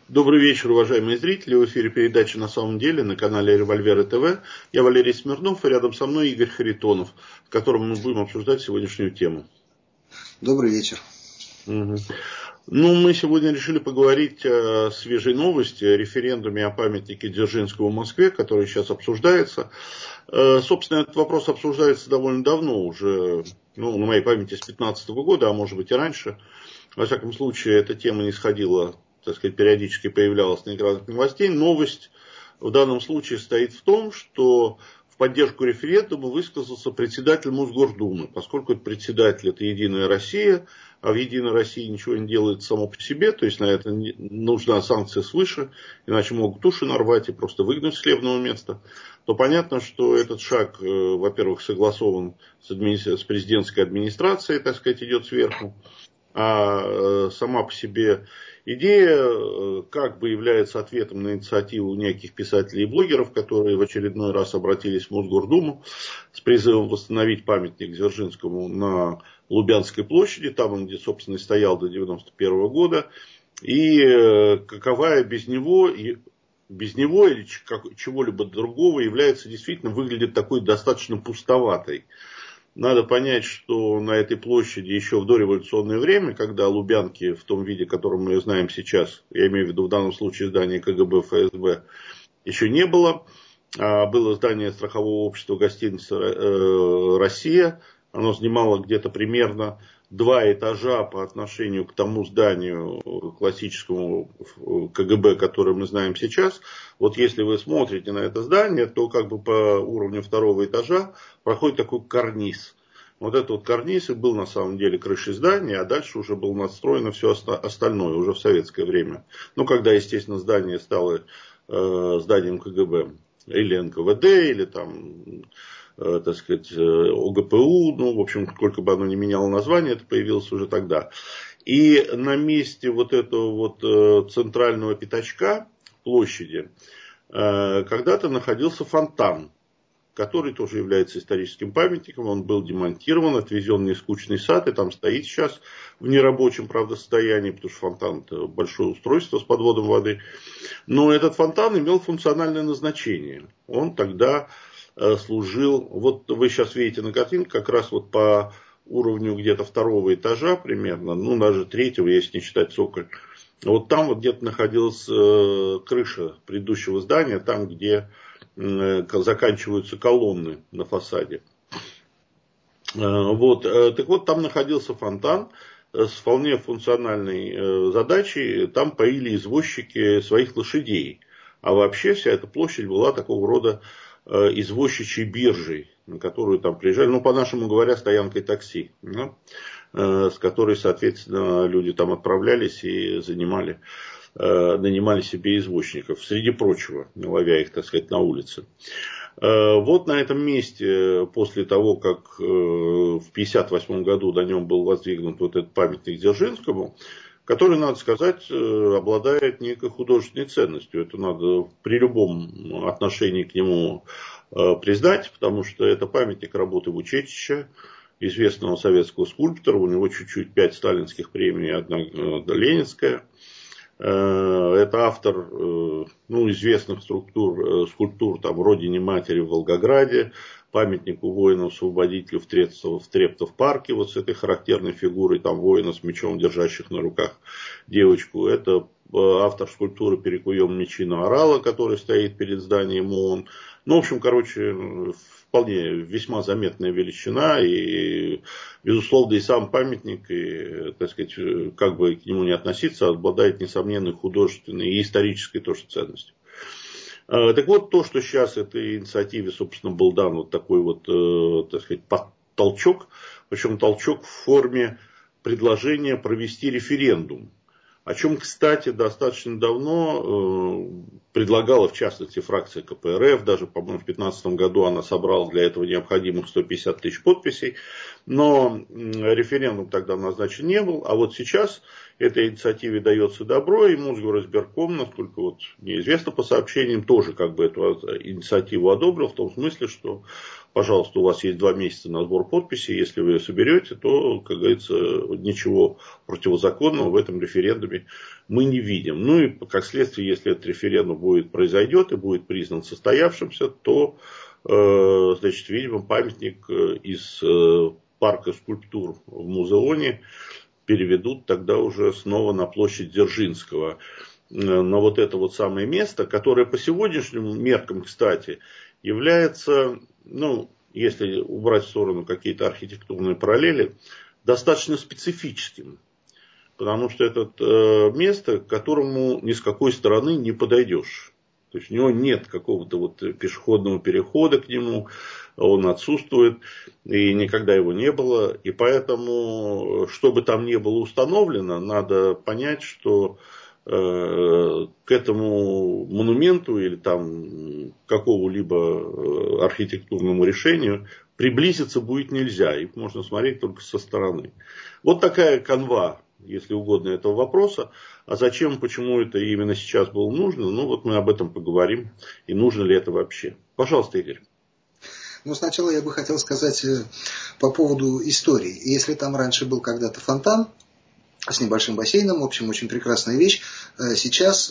Добрый вечер, уважаемые зрители. В эфире передача «На самом деле» на канале Револьверы ТВ. Я Валерий Смирнов, и рядом со мной Игорь Харитонов, с которым мы будем обсуждать сегодняшнюю тему. Добрый вечер. Угу. Мы сегодня решили поговорить о свежей новости, о референдуме о памятнике Дзержинского в Москве, который сейчас обсуждается. Собственно, этот вопрос обсуждается довольно давно, уже, на моей памяти, с 2015 года, а может быть и раньше. Во всяком случае, эта тема не сходила, так сказать, периодически появлялась на экранах новостей. Новость в данном случае состоит в том, что в поддержку референдума высказался председатель Мосгордумы. Поскольку это председатель, это «Единая Россия», а в «Единой России» ничего не делает само по себе, то есть на это нужна санкция свыше, иначе могут уши нарвать и просто выгнать с хлебного места, то понятно, что этот шаг, во-первых, согласован с президентской администрацией, так сказать, идет сверху. А сама по себе идея как бы является ответом на инициативу неких писателей и блогеров, которые в очередной раз обратились в Мосгордуму с призывом восстановить памятник Дзержинскому на Лубянской площади, там он, где, собственно, и стоял до 1991 года. И каковая без него или чего-либо другого является действительно, выглядит такой достаточно пустоватой. Надо понять, что на этой площади еще в дореволюционное время, когда Лубянки в том виде, которым мы ее знаем сейчас, я имею в виду в данном случае здание КГБ, ФСБ, еще не было. Было здание страхового общества гостиница «Россия». Оно занимало где-то примерно 2 этажа по отношению к тому зданию классическому КГБ, которое мы знаем сейчас. Вот если вы смотрите на это здание, то как бы по уровню 2-го этажа проходит такой карниз. Вот этот вот карниз и был на самом деле крышей здания, а дальше уже было надстроено все остальное, уже в советское время. Когда, естественно, здание стало зданием КГБ или НКВД, или там, так сказать, ОГПУ, в общем, сколько бы оно ни меняло название, это появилось уже тогда. И на месте вот этого вот центрального пятачка площади когда-то находился фонтан, который тоже является историческим памятником. Он был демонтирован, отвезен в нескучный сад, и там стоит сейчас в нерабочем, правда, состоянии, потому что фонтан – это большое устройство с подводом воды. Но этот фонтан имел функциональное назначение. Он тогда служил, вот вы сейчас видите на картинке, как раз вот по уровню где-то 2-го этажа примерно, даже 3-го, если не считать цоколь. Вот там вот где-то находилась крыша предыдущего здания, там, где заканчиваются колонны на фасаде. Так вот, там находился фонтан с вполне функциональной задачей. Там поили извозчики своих лошадей. А вообще вся эта площадь была такого рода извозчичьей биржей, на которую там приезжали, по-нашему говоря, стоянкой такси, с которой, соответственно, люди там отправлялись и нанимали себе извозчиков, среди прочего, ловя их, так сказать, на улице. Вот на этом месте, после того, как в 1958 году на нем был воздвигнут вот этот памятник Дзержинскому, который, надо сказать, обладает некой художественной ценностью. Это надо при любом отношении к нему признать, потому что это памятник работы Вучетича, известного советского скульптора. У него чуть-чуть 5 сталинских премий, 1 ленинская. Это автор известных скульптур там, «Родине матери» в Волгограде, памятнику воину-освободителю в Трептов-парке, вот с этой характерной фигурой там, воина с мечом, держащих на руках девочку. Это автор скульптуры «Перекуем мечину орала», который стоит перед зданием ООН. В общем, вполне весьма заметная величина, и, безусловно, и сам памятник, и, так сказать, как бы к нему не относиться, обладает несомненной художественной и исторической тоже ценностью. Так вот, то, что сейчас этой инициативе, собственно, был дан вот такой вот, так сказать, толчок, причем толчок в форме предложения провести референдум. О чем, кстати, достаточно давно предлагала, в частности, фракция КПРФ. Даже, по-моему, в 2015 году она собрала для этого необходимых 150 тысяч подписей. Но референдум тогда назначен не был. А вот сейчас этой инициативе дается добро. И Мосгоризбирком, насколько мне известно по сообщениям, тоже как бы эту инициативу одобрил. В том смысле, что пожалуйста, у вас есть 2 месяца на сбор подписей, если вы соберете, то, как говорится, ничего противозаконного в этом референдуме мы не видим. Ну и как следствие, если этот референдум произойдет и будет признан состоявшимся, то, значит, видимо, памятник из парка скульптур в Музеоне переведут тогда уже снова на площадь Дзержинского. Но вот это вот самое место, которое по сегодняшним меркам, кстати, является, ну, если убрать в сторону какие-то архитектурные параллели, достаточно специфическим. Потому что это место, к которому ни с какой стороны не подойдешь. То есть у него нет какого-то вот пешеходного перехода к нему, он отсутствует, и никогда его не было. И поэтому, что бы там ни было установлено, надо понять, что к этому монументу или там какому-либо архитектурному решению приблизиться будет нельзя. Их можно смотреть только со стороны. Вот такая канва, если угодно, этого вопроса. А зачем, почему это именно сейчас было нужно? Ну, вот мы об этом поговорим. И нужно ли это вообще? Пожалуйста, Игорь. Ну, сначала я бы хотел сказать по поводу истории. Если там раньше был когда-то фонтан с небольшим бассейном, в общем, очень прекрасная вещь, сейчас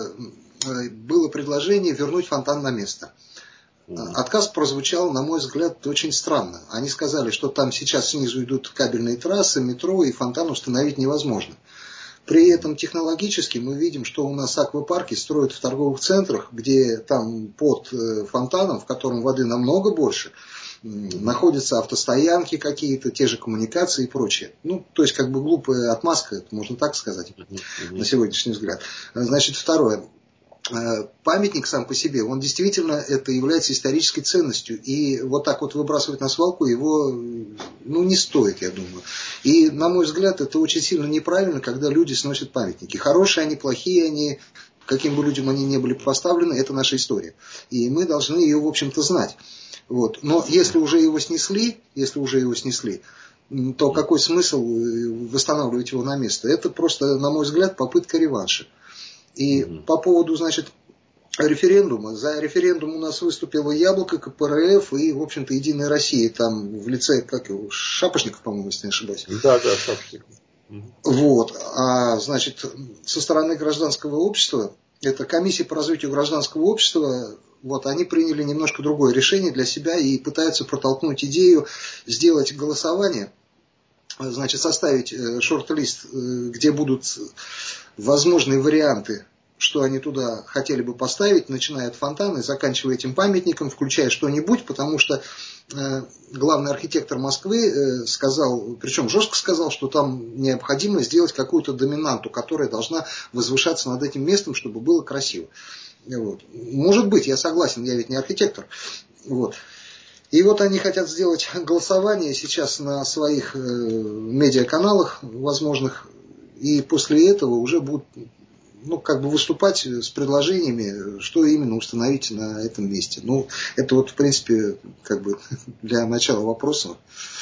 было предложение вернуть фонтан на место. Отказ прозвучал, на мой взгляд, очень странно. Они сказали, что там сейчас снизу идут кабельные трассы, метро, и фонтан установить невозможно. При этом технологически мы видим, что у нас аквапарки строят в торговых центрах, где там под фонтаном, в котором воды намного больше, находятся автостоянки какие-то, те же коммуникации и прочее. Ну, то есть, как бы глупая отмазка, можно так сказать, на сегодняшний взгляд. Значит, второе. Памятник сам по себе, он действительно это является исторической ценностью. И вот так вот выбрасывать на свалку его не стоит, я думаю. И, на мой взгляд, это очень сильно неправильно, когда люди сносят памятники. Хорошие они, плохие они, каким бы людям они ни были поставлены, это наша история. И мы должны ее, в общем-то, знать. Вот. Но если уже его снесли, то какой смысл восстанавливать его на место? Это просто, на мой взгляд, попытка реванша. И по поводу, значит, референдума. За референдум у нас выступило Яблоко, КПРФ и, в общем-то, Единая Россия. Там в лице, Шапошников, по-моему, если не ошибаюсь. Да, Шапошников. Вот. А, значит, со стороны гражданского общества, это комиссия по развитию гражданского общества, вот, они приняли немножко другое решение для себя и пытаются протолкнуть идею сделать голосование, значит, составить шорт-лист, где будут возможные варианты, что они туда хотели бы поставить, начиная от фонтана и заканчивая этим памятником, включая что-нибудь, потому что главный архитектор Москвы сказал, причем жестко сказал, что там необходимо сделать какую-то доминанту, которая должна возвышаться над этим местом, чтобы было красиво. Вот. Может быть, я согласен, я ведь не архитектор. Вот. И вот они хотят сделать голосование сейчас на своих медиаканалах возможных, и после этого уже будут выступать с предложениями, что именно установить на этом месте. Ну, это вот, в принципе, для начала вопроса.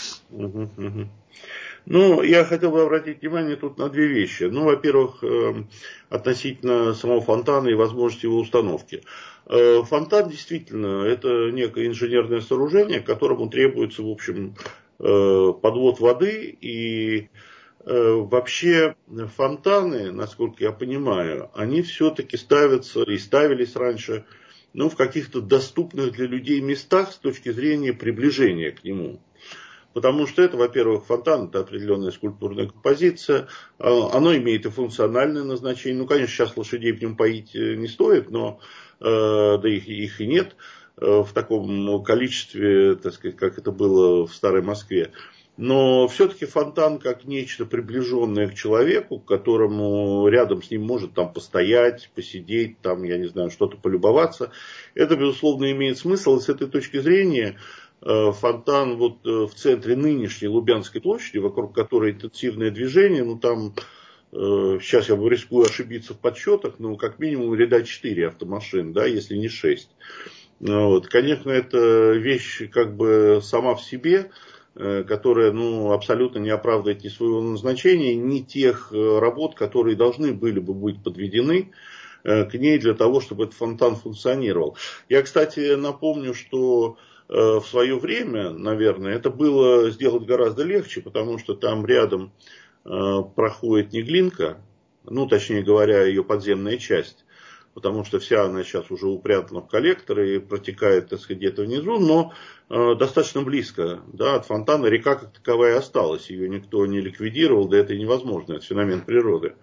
Ну, я хотел бы обратить внимание тут на 2 вещи. Ну, во-первых, относительно самого фонтана и возможности его установки. Фонтан действительно это некое инженерное сооружение, к которому требуется, в общем, подвод воды. И вообще фонтаны, насколько я понимаю, они все-таки ставятся и ставились раньше, в каких-то доступных для людей местах с точки зрения приближения к нему. Потому что это, во-первых, фонтан, это определенная скульптурная композиция, оно имеет и функциональное назначение. Ну, конечно, сейчас лошадей в нем поить не стоит, но да их и нет в таком количестве, так сказать, как это было в Старой Москве. Но все-таки фонтан как нечто приближенное к человеку, к которому рядом с ним может там постоять, посидеть, там, я не знаю, что-то полюбоваться. Это, безусловно, имеет смысл. И с этой точки зрения фонтан вот в центре нынешней Лубянской площади, вокруг которой интенсивное движение, там, сейчас я рискую ошибиться в подсчетах, как минимум ряда 4 автомашин, да, если не 6. Вот. Конечно, это вещь сама в себе, которая абсолютно не оправдывает ни своего назначения, ни тех работ, которые должны были бы быть подведены к ней для того, чтобы этот фонтан функционировал. Я, кстати, напомню, что в свое время, наверное, это было сделать гораздо легче, потому что там рядом проходит Неглинка, ну, точнее говоря, ее подземная часть, потому что вся она сейчас уже упрятана в коллекторы и протекает, так сказать, где-то внизу, но достаточно близко, да, от фонтана река как таковая осталась, ее никто не ликвидировал, да это невозможно, это феномен природы.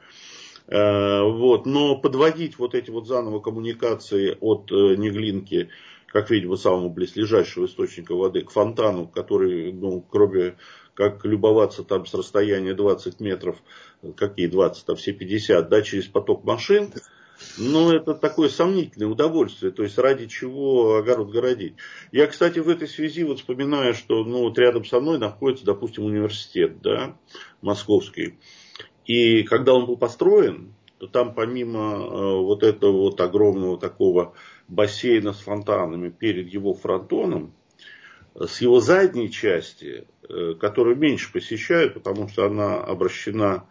Вот, но подводить вот эти вот заново коммуникации от Неглинки, как видимо, самого близлежащего источника воды, к фонтану, который, ну, кроме как любоваться там с расстояния 20 метров, какие 20, там все 50, да, через поток машин, ну, это такое сомнительное удовольствие, то есть ради чего огород городить. Я, кстати, в этой связи вот вспоминаю, что, ну, вот рядом со мной находится, допустим, университет, да, московский. И когда он был построен, то там помимо вот этого вот огромного такого бассейна с фонтанами перед его фронтоном, с его задней части, которую меньше посещают, потому что она обращена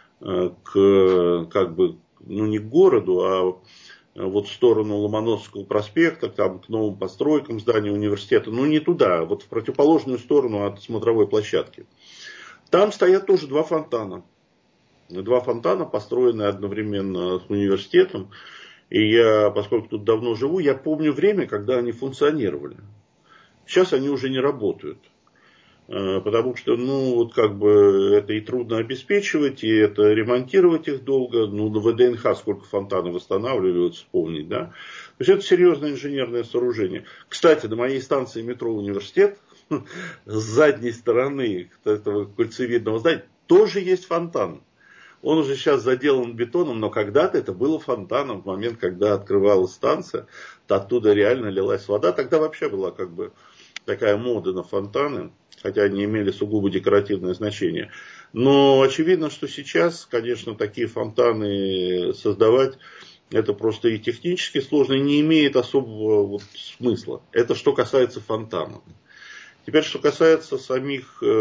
к, как бы, ну не к городу, а вот в сторону Ломоносовского проспекта, там к новым постройкам здания университета, ну не туда, вот в противоположную сторону от смотровой площадки. Там стоят тоже два фонтана. Два фонтана, построенные одновременно с университетом. И я, поскольку тут давно живу, я помню время, когда они функционировали. Сейчас они уже не работают. Потому что, ну, вот как бы это и трудно обеспечивать, и это ремонтировать их долго. Ну, на ВДНХ сколько фонтанов восстанавливают, вспомнить, да. То есть это серьезное инженерное сооружение. Кстати, на моей станции метро «Университет» с задней стороны этого кольцевидного здания тоже есть фонтан. Он уже сейчас заделан бетоном, но когда-то это было фонтаном. В момент, когда открывалась станция, то оттуда реально лилась вода. Тогда вообще была как бы такая мода на фонтаны, хотя они имели сугубо декоративное значение. Но очевидно, что сейчас, конечно, такие фонтаны создавать, это просто и технически сложно, и не имеет особого вот смысла. Это что касается фонтанов. Теперь, что касается самой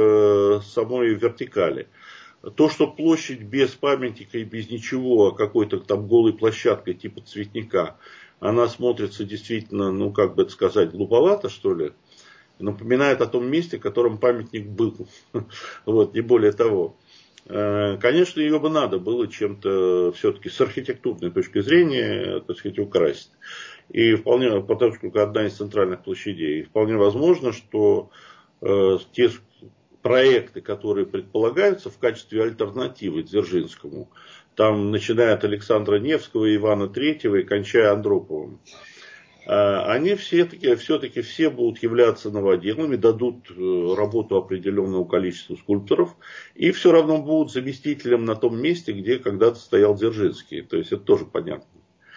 вертикали. То, что площадь без памятника и без ничего, а какой-то там голой площадкой типа цветника, она смотрится действительно, ну как бы это сказать, глуповато, что ли. Напоминает о том месте, в котором памятник был. Вот, не более того. Конечно, ее бы надо было чем-то все-таки с архитектурной точки зрения, так сказать, украсить. И вполне, потому что одна из центральных площадей. И вполне возможно, что те проекты, которые предполагаются в качестве альтернативы Дзержинскому, там, начиная от Александра Невского, Ивана Третьего и кончая Андроповым, они все-таки все будут являться новоделами, дадут работу определенному количеству скульпторов и все равно будут заместителем на том месте, где когда-то стоял Дзержинский. То есть это тоже понятно.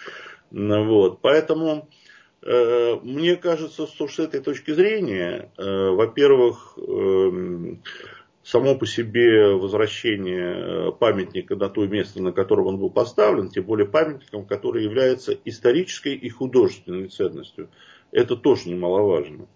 Вот. Поэтому мне кажется, что с этой точки зрения, во-первых, само по себе возвращение памятника на то место, на котором он был поставлен, тем более памятником, который является исторической и художественной ценностью, это тоже немаловажно.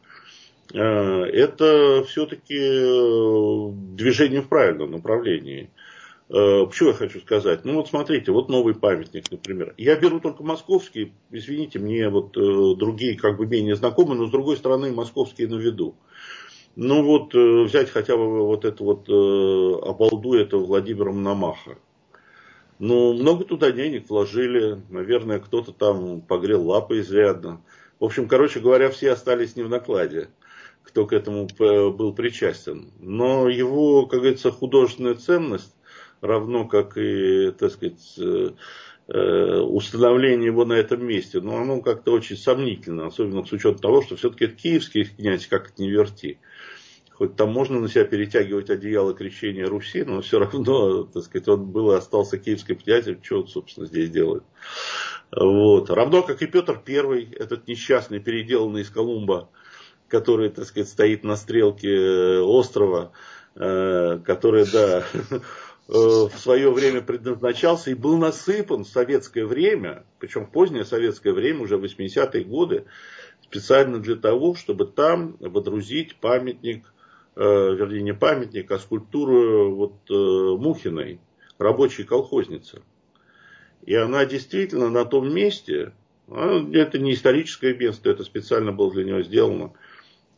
Это все-таки движение в правильном направлении. Почему я хочу сказать? Ну вот смотрите, вот новый памятник, например. Я беру только московские, извините, мне вот другие как бы менее знакомы, но с другой стороны московские на виду. Ну вот взять хотя бы вот это вот обалду этого Владимира Мономаха. Ну много туда денег вложили, наверное кто-то там погрел лапы изрядно. В общем, короче говоря, все остались не в накладе, кто к этому был причастен. Но его, как говорится, художественная ценность, равно как и, так сказать, установление его на этом месте, но оно как-то очень сомнительно, особенно с учетом того, что все-таки это киевский князь, как это не верти. Хоть там можно на себя перетягивать одеяло крещения Руси, но все равно, так сказать, он был и остался киевским князем, что он, собственно, здесь делает. Вот. Равно как и Петр I, этот несчастный, переделанный из Колумба, который, так сказать, стоит на стрелке острова, который, да, в свое время предназначался и был насыпан в советское время, причем в позднее советское время, уже в 80-е годы, специально для того, чтобы там водрузить памятник, вернее не памятник, а скульптуру вот Мухиной, рабочей колхозницы. И она действительно на том месте, это не историческое место, это специально было для нее сделано,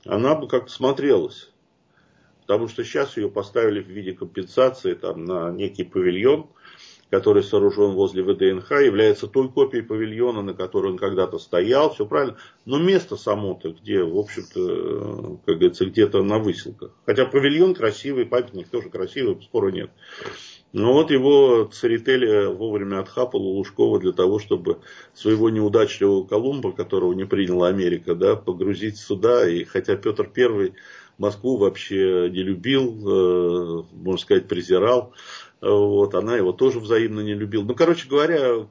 она бы как-то смотрелась. Потому что сейчас ее поставили в виде компенсации там, на некий павильон, который сооружен возле ВДНХ, является той копией павильона, на которой он когда-то стоял, все правильно. Но место само-то, где, в общем-то, как говорится, где-то на выселках. Хотя павильон красивый, памятник тоже красивый, спора нет. Но вот его Церетели вовремя отхапал у Лужкова для того, чтобы своего неудачливого Колумба, которого не приняла Америка, да, погрузить сюда. И хотя Петр I Москву вообще не любил, можно сказать, презирал, вот, она его тоже взаимно не любила. Ну, короче говоря,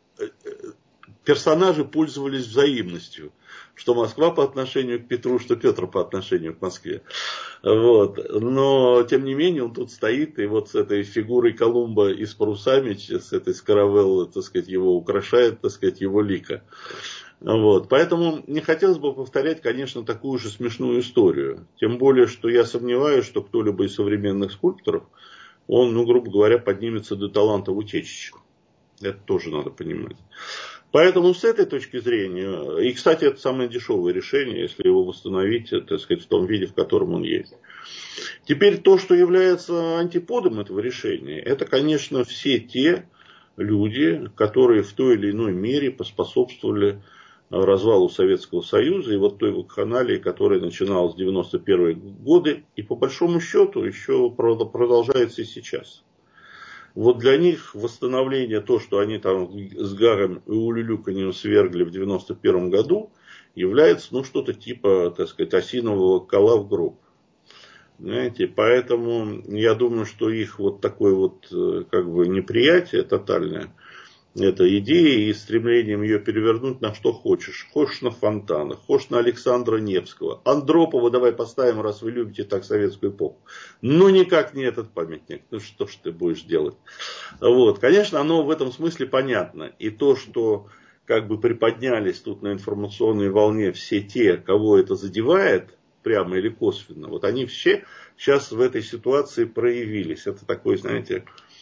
персонажи пользовались взаимностью. Что Москва по отношению к Петру, что Петр по отношению к Москве. Вот. Но, тем не менее, он тут стоит, и вот с этой фигурой Колумба и с парусами, с этой скаравеллы, так сказать, его украшает, так сказать, его лика. Вот. Поэтому не хотелось бы повторять, конечно, такую же смешную историю. Тем более, что я сомневаюсь, что кто-либо из современных скульпторов, он, ну, грубо говоря, поднимется до таланта Утечича. Это тоже надо понимать. Поэтому с этой точки зрения, и, кстати, это самое дешевое решение, если его восстановить, так сказать, в том виде, в котором он есть. Теперь то, что является антиподом этого решения, это, конечно, все те люди, которые в той или иной мере поспособствовали развалу Советского Союза и вот той вакханалии, которая начиналась в 91-е годы и по большому счету еще продолжается и сейчас. Вот для них восстановление, то, что они там с гаром и улюлюканьем свергли в 91 году, является, ну, что-то типа, так сказать, осинового кола в гроб. Знаете, поэтому я думаю, что их вот такое вот, как бы, неприятие тотальное, это идея и стремлением ее перевернуть на что хочешь. Хочешь на Фонтана, хочешь на Александра Невского. Андропова давай поставим, раз вы любите так советскую эпоху. Но никак не этот памятник. Ну что ж ты будешь делать? Вот. Конечно, оно в этом смысле понятно. И то, что как бы приподнялись тут на информационной волне все те, кого это задевает, прямо или косвенно, вот они все сейчас в этой ситуации проявились. Это такой, знаете,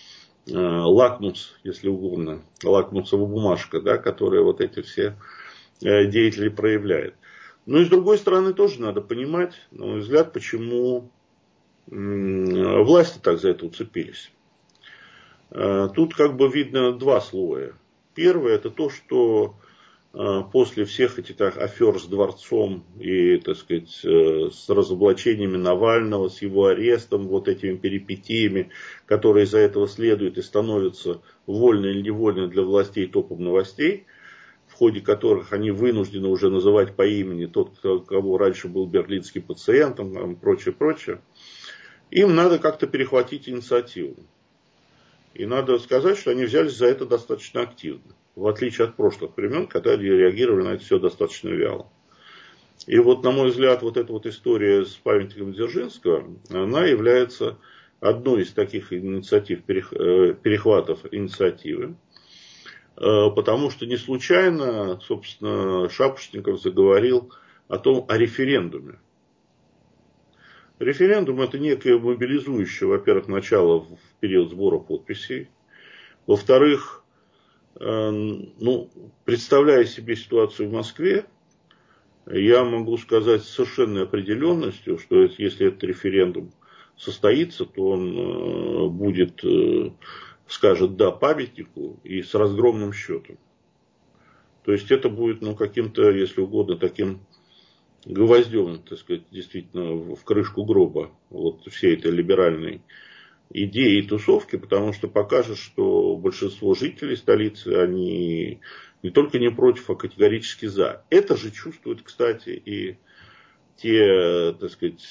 лакмус, если угодно, лакмусовая бумажка, да, которая вот эти все деятели проявляет. Ну и с другой стороны тоже надо понимать, на мой взгляд, почему власти так за это уцепились. Тут как бы видно два слоя. Первое, это то, что после всех этих афер с дворцом и, так сказать, с разоблачениями Навального, с его арестом, вот этими перипетиями, которые из-за этого следуют и становятся вольно или невольно для властей топом новостей, в ходе которых они вынуждены уже называть по имени тот, кого раньше был берлинским пациентом, и прочее, прочее, им надо как-то перехватить инициативу. И надо сказать, что они взялись за это достаточно активно. В отличие от прошлых времен, когда они реагировали на это все достаточно вяло. И вот, на мой взгляд, вот эта вот история с памятником Дзержинского, она является одной из таких инициатив, перехватов инициативы. Потому что не случайно, собственно, Шапошников заговорил о референдуме. Референдум – это некое мобилизующее, во-первых, начало в период сбора подписей. Во-вторых, ну, представляя себе ситуацию в Москве, я могу сказать с совершенной определенностью, что если этот референдум состоится, то он будет, скажет «да» памятнику и с разгромным счетом. То есть это будет, ну, каким-то, если угодно, таким гвоздем, так сказать, действительно в крышку гроба вот всей этой либеральной идеи и тусовки, потому что покажет, что большинство жителей столицы, они не только не против, а категорически за. Это же чувствуют, кстати, и те, так сказать,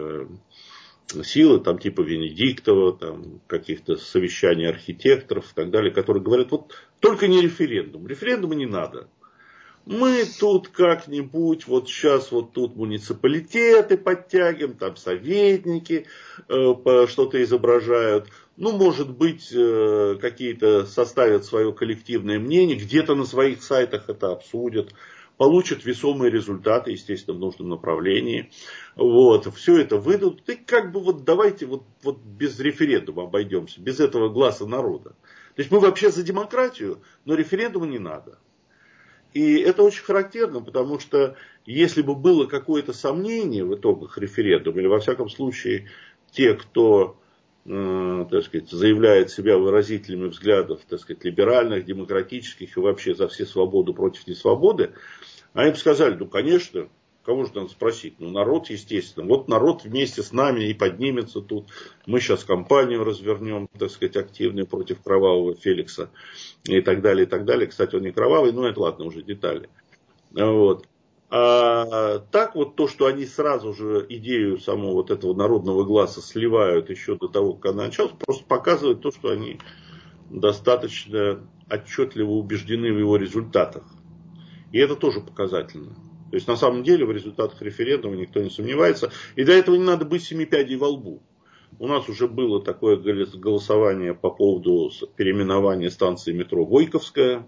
силы, там, типа Венедиктова, там, каких-то совещаний архитекторов и так далее, которые говорят, вот только не референдум, референдума не надо. Мы тут как-нибудь, вот сейчас вот тут муниципалитеты подтягиваем, там советники что-то изображают. Ну, может быть, какие-то составят свое коллективное мнение, где-то на своих сайтах это обсудят, получат весомые результаты, естественно, в нужном направлении. Вот, все это выдадут. И как бы вот давайте вот без референдума обойдемся, без этого гласа народа. То есть мы вообще за демократию, но референдума не надо. И это очень характерно, потому что если бы было какое-то сомнение в итогах референдума, или во всяком случае те, кто, так сказать, заявляет себя выразителями взглядов, так сказать, либеральных, демократических и вообще за все свободы против несвободы, они бы сказали, ну, конечно, кого же надо спросить? Ну, народ, естественно. Вот народ вместе с нами и поднимется тут. Мы сейчас кампанию развернем, так сказать, активную против кровавого Феликса и так далее, и так далее. Кстати, он не кровавый, но это ладно, уже детали. Вот. А так вот то, что они сразу же идею самого вот этого народного гласа сливают еще до того, как она началась, просто показывает то, что они достаточно отчетливо убеждены в его результатах. И это тоже показательно. То есть, на самом деле, в результатах референдума никто не сомневается. И для этого не надо быть семи пядей во лбу. У нас уже было такое голосование по поводу переименования станции метро Горьковская.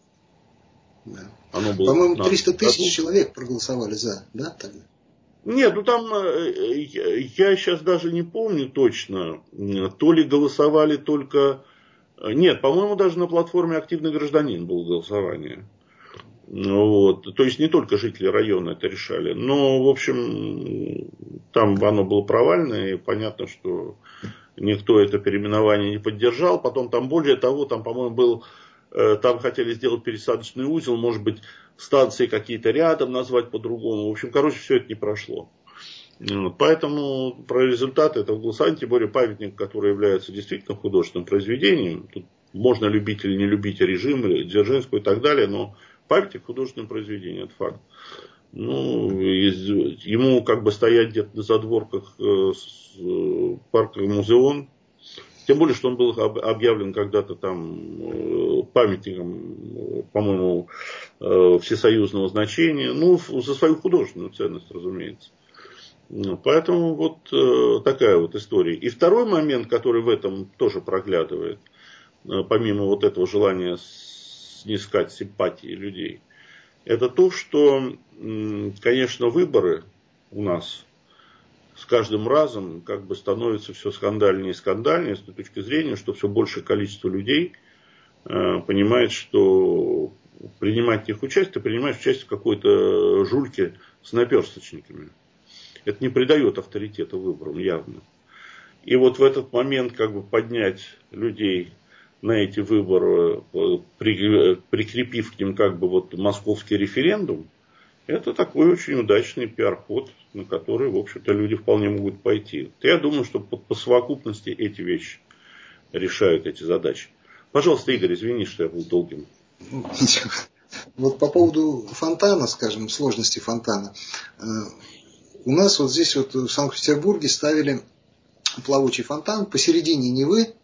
Да. Оно было, по-моему, 300 тысяч человек проголосовали за, да, тогда? Нет, ну там, я сейчас даже не помню точно, то ли голосовали только... Нет, по-моему, даже на платформе «Активный гражданин» было голосование. Вот. То есть не только жители района это решали. Но, в общем, там оно было провальное. И понятно, что никто это переименование не поддержал. Потом там, более того, там, по-моему, был... Там хотели сделать пересадочный узел. Может быть, станции какие-то рядом назвать по-другому. В общем, короче, все это не прошло. Поэтому про результаты этого голосования, тем более памятник, который является действительно художественным произведением. Тут можно любить или не любить режим, или Дзержинского и так далее, но памятник художественным произведением, это факт. Ну, ему как бы стоять где-то на задворках парка Музеон. Тем более, что он был объявлен когда-то там памятником, по-моему, всесоюзного значения. Ну, за свою художественную ценность, разумеется. Поэтому вот такая вот история. И второй момент, который в этом тоже проглядывает, помимо вот этого желания снискать симпатии людей, это то, что, конечно, выборы у нас с каждым разом как бы становятся все скандальнее и скандальнее с той точки зрения, что все большее количество людей понимает, что принимать в них участие, ты принимаешь участие в какой-то жульке с наперсточниками. Это не придает авторитета выборам явно. И вот в этот момент как бы поднять людей на эти выборы, прикрепив к ним как бы вот московский референдум, это такой очень удачный пиар-ход, на который, в общем-то, люди вполне могут пойти. Я думаю, что по совокупности эти вещи решают эти задачи. Пожалуйста, Игорь, извини, что я был долгим. Вот по поводу фонтана, скажем, сложности фонтана. У нас вот здесь вот в Санкт-Петербурге ставили плавучий фонтан посередине Невы.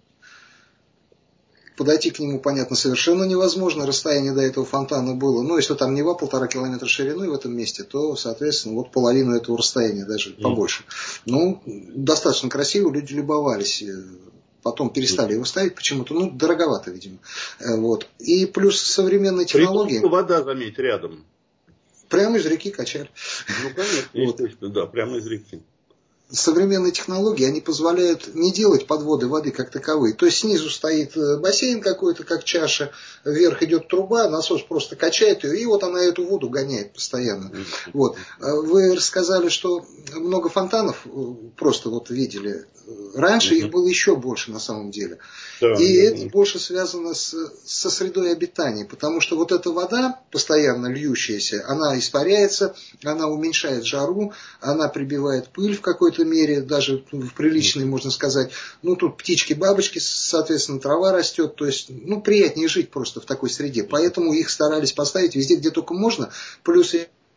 Подойти к нему, понятно, совершенно невозможно. Расстояние до этого фонтана было, ну, если там Нева 1,5 километра шириной в этом месте, то, соответственно, вот половину этого расстояния, даже побольше. Ну, достаточно красиво, люди любовались. Потом перестали его ставить почему-то, ну, дороговато, видимо. Вот. И плюс современные технологии... Вода, заметь, рядом. Прямо из реки качали. Ну, конечно, естественно, да, прямо из реки. Современные технологии, они позволяют не делать подводы воды как таковые. То есть снизу стоит бассейн какой-то, как чаша, вверх идет труба, насос просто качает ее, и вот она эту воду гоняет постоянно. Вот. Вы рассказали, что много фонтанов просто вот видели. Раньше их было еще больше на самом деле. Да, и это больше связано со средой обитания, потому что вот эта вода, постоянно льющаяся, она испаряется, она уменьшает жару, она прибивает пыль в какой-то мере, даже в приличной, можно сказать. Ну, тут птички, бабочки, соответственно, трава растет, то есть, ну, приятнее жить просто в такой среде. Поэтому их старались поставить везде, где только можно, плюс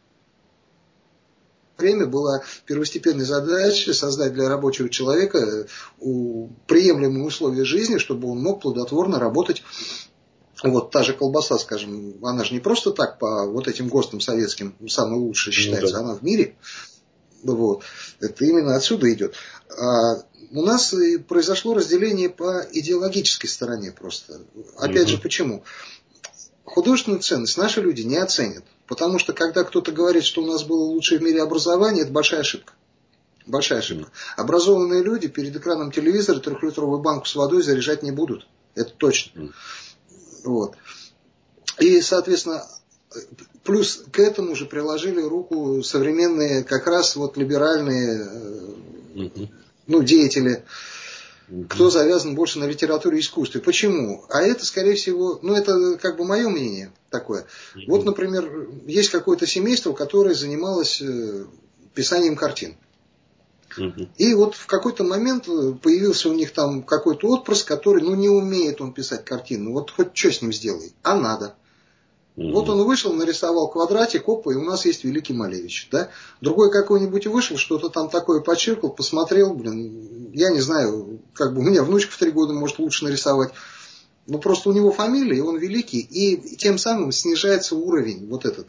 время была первостепенной задачей создать для рабочего человека приемлемые условия жизни, чтобы он мог плодотворно работать. Вот та же колбаса, скажем, она же не просто так по вот этим ГОСТам советским самой лучшей считается, она в мире. Вот. Это именно отсюда идет. У нас произошло разделение по идеологической стороне просто. Опять же, почему? Художественную ценность наши люди не оценят. Потому что, когда кто-то говорит, что у нас было лучшее в мире образование, это большая ошибка. Большая ошибка. Образованные люди перед экраном телевизора 3-литровую банку с водой заряжать не будут. Это точно. Вот. И, соответственно, Плюс к этому же приложили руку современные как раз вот либеральные деятели, кто завязан больше на литературе и искусстве. Почему? А это, скорее всего, это как бы мое мнение такое. Вот, например, есть какое-то семейство, которое занималось писанием картин. И вот в какой-то момент появился у них там какой-то отпрыск, который, не умеет он писать картину. Вот хоть что с ним сделай, а надо. Вот он вышел, нарисовал квадратик, опа, и у нас есть Великий Малевич. Да? Другой какой-нибудь вышел, что-то там такое подчеркнул, посмотрел, я не знаю, как бы у меня внучка в 3 года может лучше нарисовать. Но просто у него фамилия, и он великий, и тем самым снижается уровень вот этот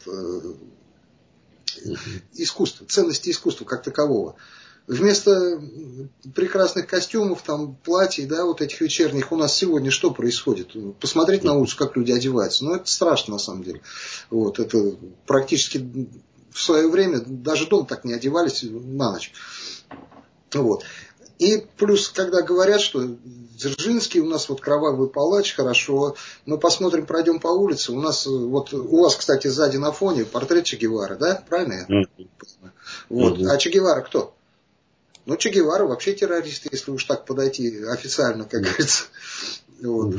искусства, ценности искусства как такового. Вместо прекрасных костюмов, там, платьей, да, вот этих вечерних, у нас сегодня что происходит? Посмотреть на улицу, как люди одеваются. Это страшно на самом деле. Вот, это практически в свое время даже дома так не одевались на ночь. Вот. И плюс, когда говорят, что Дзержинский у нас вот кровавый палач, хорошо, мы посмотрим, пройдем по улице, у нас, вот у вас, кстати, сзади на фоне портрет Че Гевары, да, правильно я? Вот. А Че Гевара кто? Че Гевара вообще террорист, если уж так подойти официально, как говорится. Вот.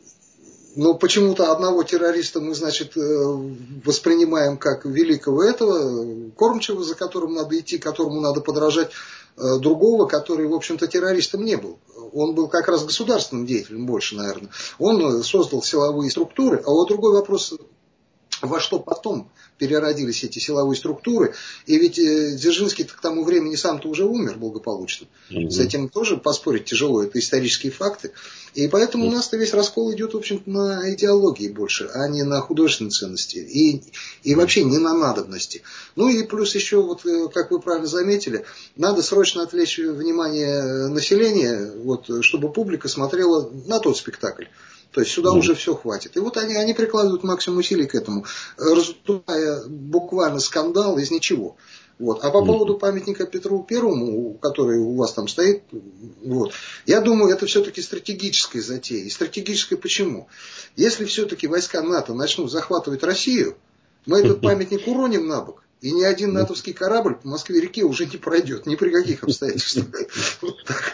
Но почему-то одного террориста мы, значит, воспринимаем как великого этого, кормчего, за которым надо идти, которому надо подражать, другого, который, в общем-то, террористом не был. Он был как раз государственным деятелем больше, наверное. Он создал силовые структуры. А вот другой вопрос, во что потом переродились эти силовые структуры. И ведь Дзержинский к тому времени сам-то уже умер благополучно. С этим тоже поспорить тяжело, это исторические факты. И поэтому у нас-то весь раскол идет, в общем-то, на идеологии больше, а не на художественной ценности. И вообще не на надобности. И плюс еще, вот, как вы правильно заметили, надо срочно отвлечь внимание населения, вот, чтобы публика смотрела на тот спектакль. То есть сюда уже все хватит. И вот они прикладывают максимум усилий к этому, раздувая буквально скандал из ничего. Вот. А по поводу памятника Петру Первому, который у вас там стоит, вот, я думаю, это все-таки стратегическая затея. И стратегическая почему? Если все-таки войска НАТО начнут захватывать Россию, мы этот памятник уроним на бок. И ни один натовский корабль по Москве-реке уже не пройдет. Ни при каких обстоятельствах. Вот так.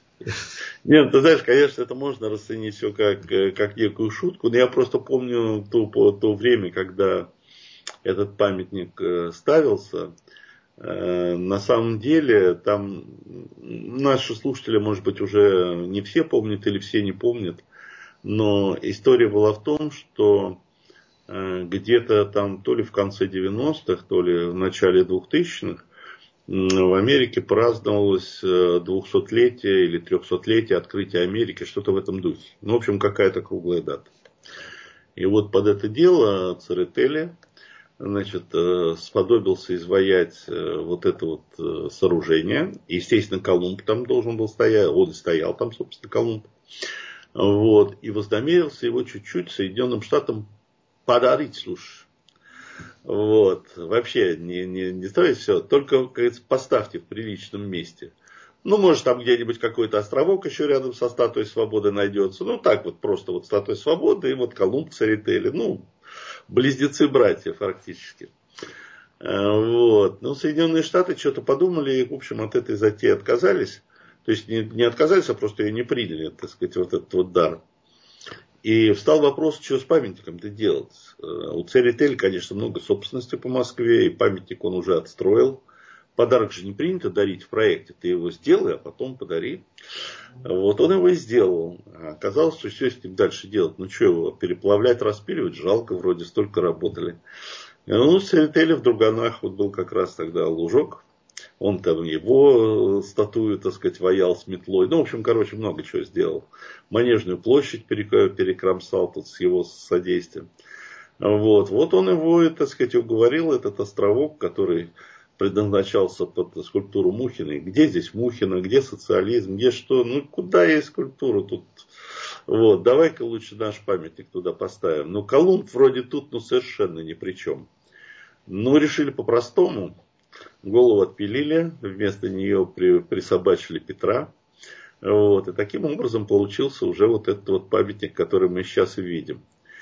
Нет, ты знаешь, конечно, это можно расценить все как некую шутку, но я просто помню то время, когда этот памятник ставился. На самом деле, там наши слушатели, может быть, уже не все помнят или все не помнят, но история была в том, что где-то там то ли в конце 90-х, то ли в начале 2000-х в Америке праздновалось 200-летие или 300-летие открытия Америки, что-то в этом духе. В общем, какая-то круглая дата. И вот под это дело Церетели, значит, сподобился изваять вот это вот сооружение. Естественно, Колумб там должен был стоять, он и стоял там, собственно, Колумб. Вот, и вознамерился его чуть-чуть Соединенным Штатам подарить, слушай. Вот. Вообще не стоит все. Только, как говорится, поставьте в приличном месте. Может, там где-нибудь какой-то островок еще рядом со Статуей Свободы найдется. Так вот, просто вот Статуя Свободы и вот Колумб, Церетели. Близнецы-братья фактически. Вот. Соединенные Штаты что-то подумали и, в общем, от этой затеи отказались. То есть, не отказались, а просто ее не приняли, так сказать, вот этот вот дар. И встал вопрос, что с памятником-то делать. У Церетели, конечно, много собственности по Москве, и памятник он уже отстроил. Подарок же не принято дарить в проекте. Ты его сделай, а потом подари. Вот он его и сделал. А оказалось, что все с ним дальше делать. Что его переплавлять, распиливать? Жалко, вроде столько работали. Церетели в Друганах, вот был как раз тогда лужок. Он там его статую, так сказать, ваял с метлой. В общем, много чего сделал. Манежную площадь перекромсал тут с его содействием. Вот он его, так сказать, уговорил, этот островок, который предназначался под скульптуру Мухиной. Где здесь Мухина, где социализм, где что? Куда есть скульптура тут? Вот, давай-ка лучше наш памятник туда поставим. Колумб вроде тут, совершенно ни при чем. Решили по-простому. Голову отпилили, вместо нее присобачили Петра. Вот, и таким образом получился уже вот этот вот памятник, который мы сейчас и видим.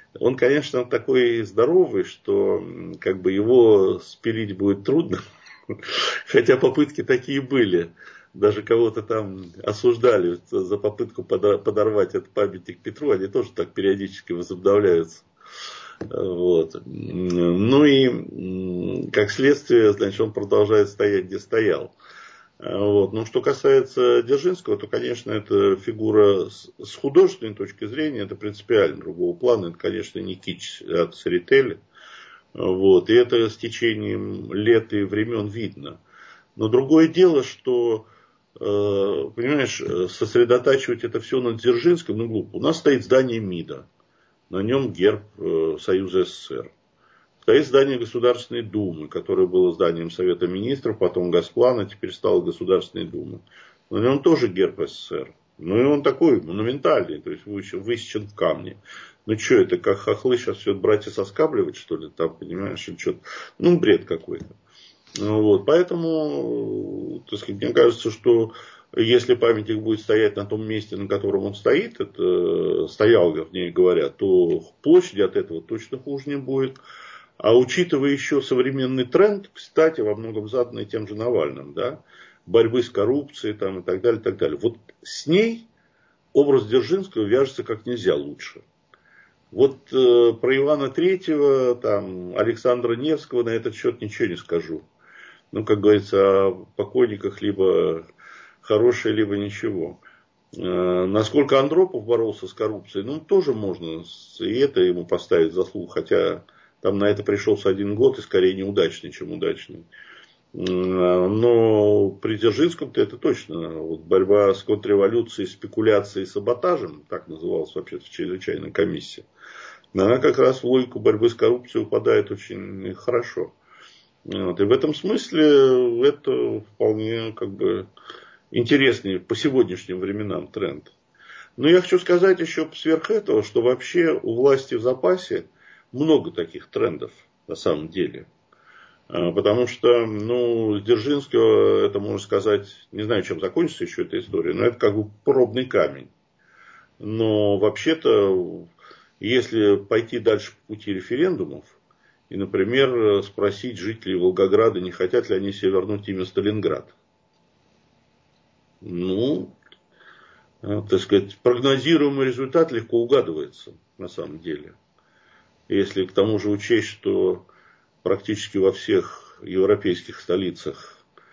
Он, конечно, такой здоровый, что как бы его спилить будет трудно. Хотя попытки такие были. Даже кого-то там осуждали за попытку подорвать этот памятник Петру. Они тоже так периодически возобновляются. Вот. Ну и как следствие, значит, он продолжает стоять, где стоял. Вот. Но что касается Дзержинского, то, конечно, это фигура с художественной точки зрения, это принципиально другого плана. Это, конечно, не кич от Церетели. Вот. И это с течением лет и времен видно. Но другое дело, что, понимаешь, сосредотачивать это все на Дзержинском, ну, глупо. У нас стоит здание МИДа, на нем герб Союза СССР. Стоит здание Государственной Думы, которое было зданием Совета Министров, потом Госплана, теперь стало Государственной Думой. На нем тоже герб СССР. Ну и он такой монументальный, то есть высечен в камне. Ну что это, как хохлы сейчас все брать и соскабливать, что ли, там, понимаешь, или что-то. Ну, бред какой-то. Вот, поэтому, так сказать, мне кажется, что если памятник будет стоять на том месте, на котором он стоит, это стоял, вернее говоря, то площади от этого точно хуже не будет. А учитывая еще современный тренд, кстати, во многом заданный тем же Навальным, да, борьбы с коррупцией там, и так далее, и так далее. Вот с ней образ Дзержинского вяжется как нельзя лучше. Вот про Ивана Третьего, там, Александра Невского на этот счет ничего не скажу. Ну, как говорится, о покойниках либо хорошее, либо ничего. Насколько Андропов боролся с коррупцией, ну, тоже можно и это ему поставить заслугу, хотя там на это пришелся 1 год и скорее неудачный, чем удачный. Но при Дзержинском-то это точно. Вот борьба с контрреволюцией, спекуляцией, саботажем, так называлась вообще чрезвычайная комиссия, она как раз в логику борьбы с коррупцией упадает очень хорошо. Вот. И в этом смысле это вполне как бы интересный по сегодняшним временам тренд. Но я хочу сказать еще сверх этого, что вообще у власти в запасе много таких трендов на самом деле. Потому что, ну, с Дзержинского, это можно сказать, не знаю, чем закончится еще эта история, но это как бы пробный камень. Но вообще-то, если пойти дальше по пути референдумов, и, например, спросить жителей Волгограда, не хотят ли они себе вернуть имя Сталинград. Ну, так сказать, прогнозируемый результат легко угадывается, на самом деле. Если к тому же учесть, что практически во всех европейских столицах,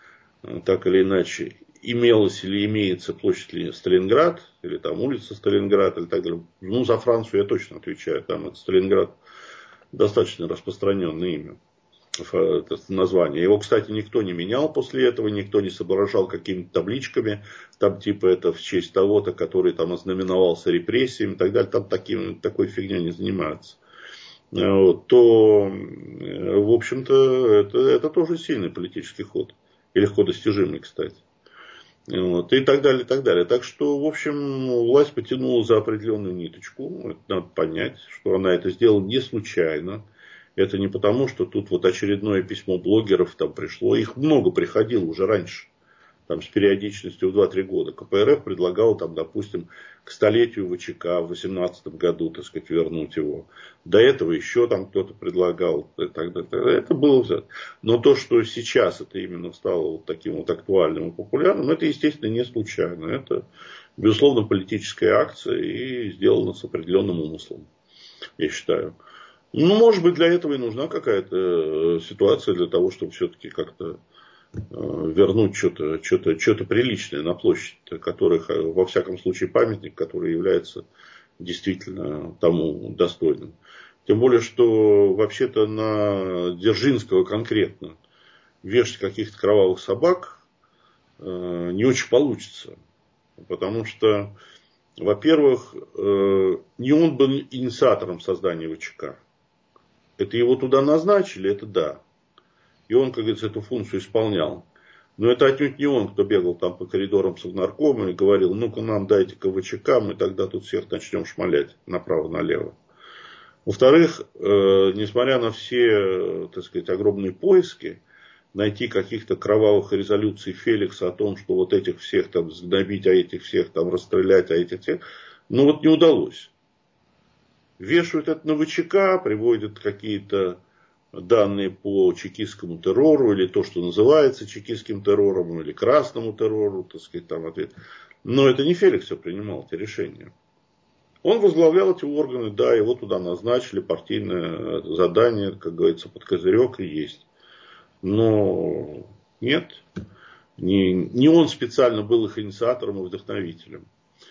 так или иначе, имелась или имеется площадь Сталинград, или там улица Сталинград, или так далее. Ну, за Францию я точно отвечаю, там это Сталинград достаточно распространенное имя, это название. Его, кстати, никто не менял после этого, никто не соображал какими-то табличками, там типа это в честь того-то, который там ознаменовался репрессиями и так далее, там такой фигней не занимаются. Вот, то, в общем-то, это тоже сильный политический ход. И легко достижимый, кстати. Вот, и так далее, и так далее. Так что, в общем, власть потянула за определенную ниточку. Это надо понять, что она это сделала не случайно. Это не потому, что тут вот очередное письмо блогеров там пришло. Их много приходило уже раньше. Там с периодичностью в 2-3 года. КПРФ предлагал, там, допустим, к столетию ВЧК в 2018 году, так сказать, вернуть его. До этого еще там кто-то предлагал. Это было взято. Но то, что сейчас это именно стало вот таким вот актуальным и популярным, это, естественно, не случайно. Это, безусловно, политическая акция и сделано с определенным умыслом, я считаю. Ну, может быть, для этого и нужна какая-то ситуация для того, чтобы все-таки как-то вернуть что-то приличное на площадь, которых, во всяком случае, памятник, который является действительно тому достойным. Тем более, что вообще-то на Дзержинского конкретно вешать каких-то кровавых собак не очень получится. Потому что, во-первых, не он был инициатором создания ВЧК. Это его туда назначили, это да. И он, как говорится, эту функцию исполнял. Но это отнюдь не он, кто бегал там по коридорам Совнаркома и говорил, ну-ка нам дайте-ка ВЧК, мы тогда тут всех начнем шмалять направо-налево. Во-вторых, несмотря на все, так сказать, огромные поиски, найти каких-то кровавых резолюций Феликса о том, что вот этих всех там сгнобить, а этих всех там расстрелять, а этих всех, ну вот не удалось. вешают это на ВЧК, приводят какие-то данные по чекистскому террору, или то, что называется чекистским террором, или красному террору, так сказать, там ответ. Но это не Феликс все принимал, эти решения. Он возглавлял эти органы, да, его туда назначили, партийное задание, как говорится, под козырек и есть. Но нет, не он специально был их инициатором и вдохновителем.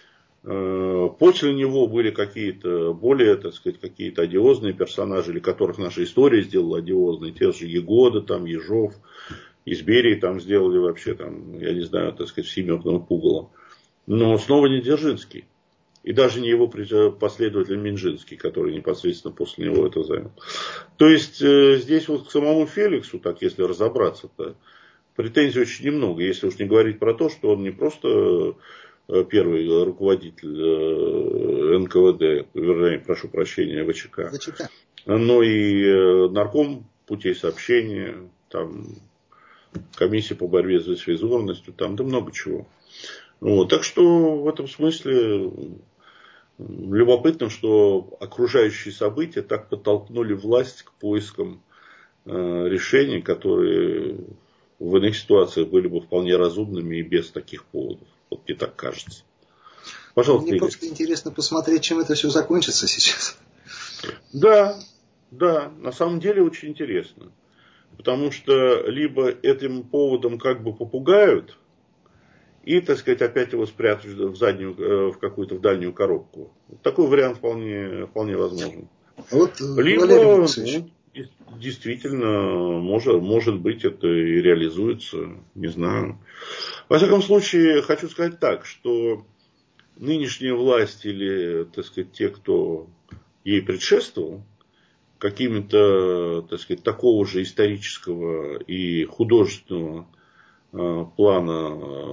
После него были какие-то более, так сказать, какие-то одиозные персонажи, или которых наша история сделала одиозной. Те же Егода, там, Ежов, из Берии там сделали вообще, там, я не знаю, так сказать, всемирного пугала. Но снова не Дзержинский. И даже не его последователь Минжинский, который непосредственно после него это занял. То есть, здесь вот к самому Феликсу, так если разобраться-то, претензий очень немного. Если уж не говорить про то, что он не просто первый руководитель НКВД, вернее, прошу прощения, ВЧК, но и нарком путей сообщения, там, комиссия по борьбе с беспризорностью, там, да много чего. Вот, так что в этом смысле любопытно, что окружающие события так подтолкнули власть к поискам решений, которые в иных ситуациях были бы вполне разумными и без таких поводов. Вот мне так кажется. Пожалуйста, мне просто интересно посмотреть, чем это все закончится сейчас. Да, на самом деле очень интересно. Потому что либо этим поводом как бы попугают, и, так сказать, опять его спрятать в какую-то в дальнюю коробку. Такой вариант вполне возможен. Вот, либо действительно, может быть, это и реализуется, не знаю. Во всяком случае, хочу сказать так, что нынешняя власть или, так сказать, те, кто ей предшествовал, какими-то, так сказать, такого же исторического и художественного плана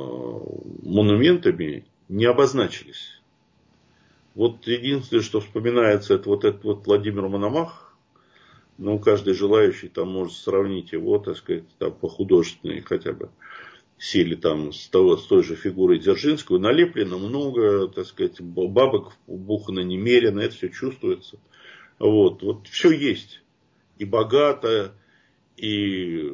монументами не обозначились. Вот единственное, что вспоминается, это вот этот вот Владимир Мономах. Ну, каждый желающий там может сравнить его, так сказать, там, по художественной хотя бы силе там, с той же фигурой Дзержинского. Налеплено много, так сказать, бабок бухано немерено, это все чувствуется. Вот все есть. И богато, и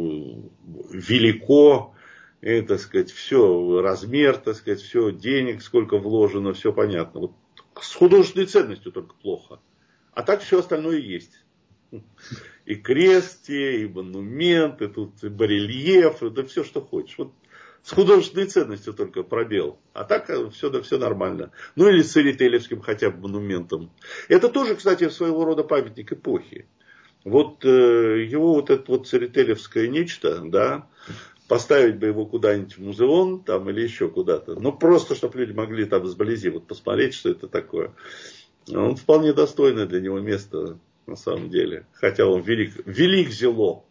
велико, и, так сказать, все, размер, так сказать, все, денег сколько вложено, все понятно. Вот с художественной ценностью только плохо. А так все остальное есть. И крест, и монумент, и тут и барельеф, да все, что хочешь. Вот с художественной ценностью только пробел. А так все нормально. Ну или с церетелевским хотя бы монументом. Это тоже, кстати, своего рода памятник эпохи. Вот его вот это вот церетелевское нечто, да, поставить бы его куда-нибудь в музеон там, или еще куда-то. Ну, просто, чтобы люди могли там сблизи вот посмотреть, что это такое. Он вполне достойное для него место, на самом деле. Хотя он велик зело.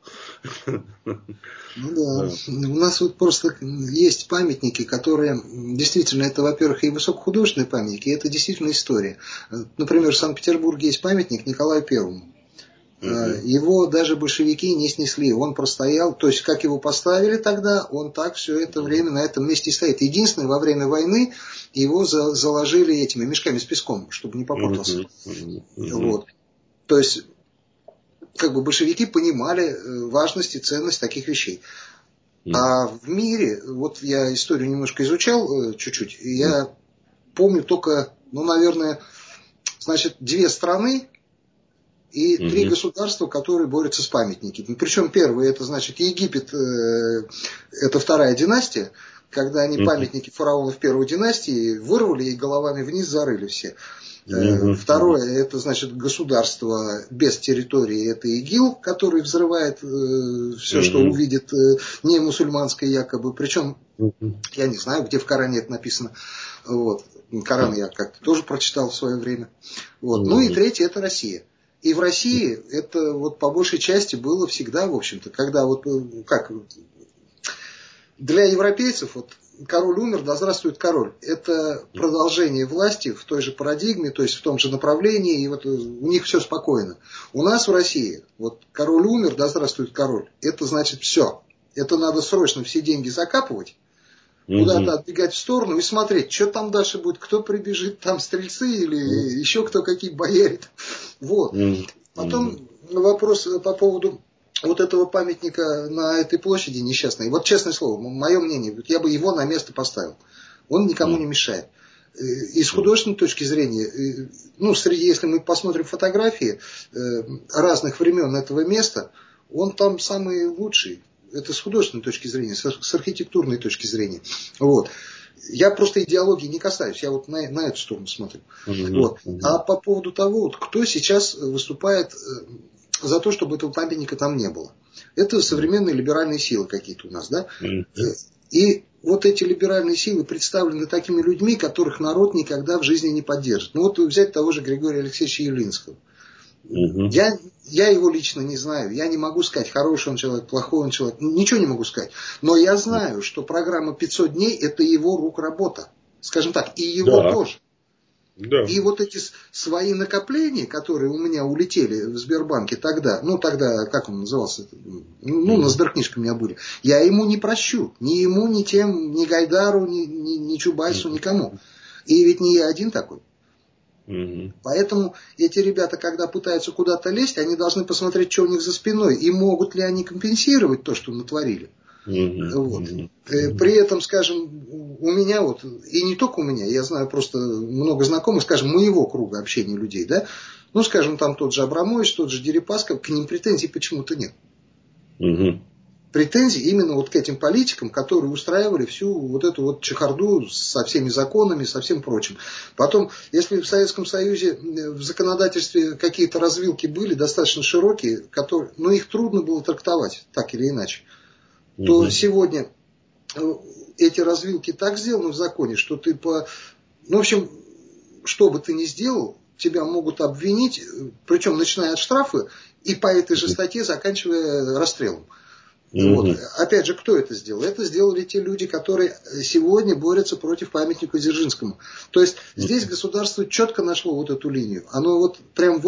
Ну да. У нас вот просто есть памятники, которые действительно, это, во-первых, и высокохудожественные памятники, и это действительно история. Например, в Санкт-Петербурге есть памятник Николаю Первому. Его даже большевики не снесли, он простоял, то есть как его поставили тогда, он так все это время на этом месте и стоит. Единственное, во время войны его заложили этими мешками с песком, чтобы не попортился. Вот. То есть как бы большевики понимали важность и ценность таких вещей. А в мире, вот я историю немножко изучал чуть-чуть, и я помню только, ну, наверное, значит, 2 страны и 3 государства, которые борются с памятниками. Причем первый, это значит Египет, это 2-я династия, когда они памятники фараонов 1-й династии вырвали и головами вниз зарыли все. Второе, это значит государство без территории, это ИГИЛ, который взрывает все, что увидит не мусульманское якобы. Причем, я не знаю, где в Коране это написано. Вот. Коран я как-то тоже прочитал в свое время. Вот. Ну и третье, это Россия. И в России это вот по большей части было всегда, в общем-то, когда вот как для европейцев вот король умер, да здравствует король. Это продолжение власти в той же парадигме, то есть в том же направлении, и вот у них все спокойно. У нас в России вот король умер, да здравствует король. Это значит все. Это надо срочно все деньги закапывать. Куда-то отбегать в сторону и смотреть, что там дальше будет, кто прибежит, там стрельцы или еще кто, какие бояре. Вот. Потом вопрос по поводу вот этого памятника на этой площади несчастной. Вот честное слово, мое мнение, я бы его на место поставил. Он никому не мешает. И с художественной точки зрения, ну, среди, если мы посмотрим фотографии разных времен этого места, он там самый лучший. Это с художественной точки зрения, с архитектурной точки зрения. Вот. Я просто идеологии не касаюсь, я вот на эту сторону смотрю. Вот. А по поводу того, вот, кто сейчас выступает за то, чтобы этого памятника там не было. Это современные либеральные силы какие-то у нас, да? И вот эти либеральные силы представлены такими людьми, которых народ никогда в жизни не поддержит. Ну вот взять того же Григория Алексеевича Явлинского. Я его лично не знаю. Я не могу сказать, хороший он человек, плохой он человек. Ничего не могу сказать. Но я знаю, что программа 500 дней – это его рук работа. Скажем так, и его тоже. Да. И вот эти свои накопления, которые у меня улетели в Сбербанке тогда, ну тогда, как он назывался, ну на сберкнижке у меня были, я ему не прощу. Ни ему, ни тем, ни Гайдару, ни Чубайсу, никому. И ведь не я один такой. Поэтому эти ребята, когда пытаются куда-то лезть, они должны посмотреть, что у них за спиной, и могут ли они компенсировать то, что натворили. Вот. При этом, скажем, у меня вот, и не только у меня, я знаю просто много знакомых, скажем, моего круга общения людей, да, ну, скажем, там тот же Абрамович, тот же Дерипаска, к ним претензий почему-то нет. Претензий именно вот к этим политикам, которые устраивали всю вот эту вот чехарду со всеми законами, со всем прочим. Потом, если в Советском Союзе в законодательстве какие-то развилки были достаточно широкие, которые, но их трудно было трактовать, так или иначе, то сегодня эти развилки так сделаны в законе, что ты ну, в общем, что бы ты ни сделал, тебя могут обвинить, причем начиная от штрафа и по этой же статье заканчивая расстрелом. Вот. Опять же, кто это сделал? Это сделали те люди, которые сегодня борются против памятника Дзержинскому. То есть здесь государство четко нашло вот эту линию. Оно вот прям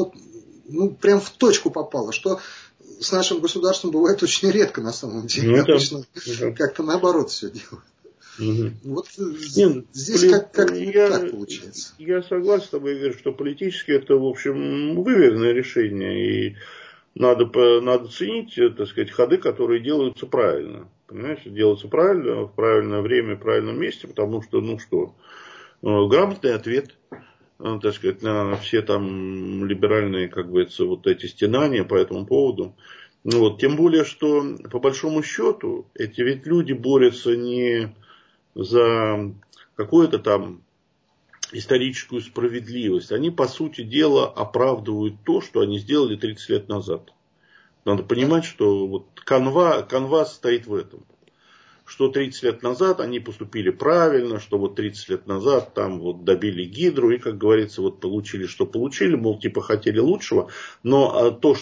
в точку попало, что с нашим государством бывает очень редко на самом деле. Обычно как-то наоборот все делают. Вот здесь как-то так получается. Я согласен с тобой, Игорь, что политически это, в общем, выверенное решение. И надо ценить, так сказать, ходы, которые делаются правильно. Понимаешь, делаются правильно, в правильное время, в правильном месте, потому что, грамотный ответ, так сказать, на все там либеральные, как говорится, вот эти стенания по этому поводу. Тем более, что по большому счету эти ведь люди борются не за какое-то там историческую справедливость. Они, по сути дела, оправдывают то, что они сделали 30 лет назад. Надо понимать, что вот канва стоит в этом. Что 30 лет назад они поступили правильно, что вот 30 лет назад там вот добили Гидру и, как говорится, вот получили, что получили, мол, типа хотели лучшего. Но то,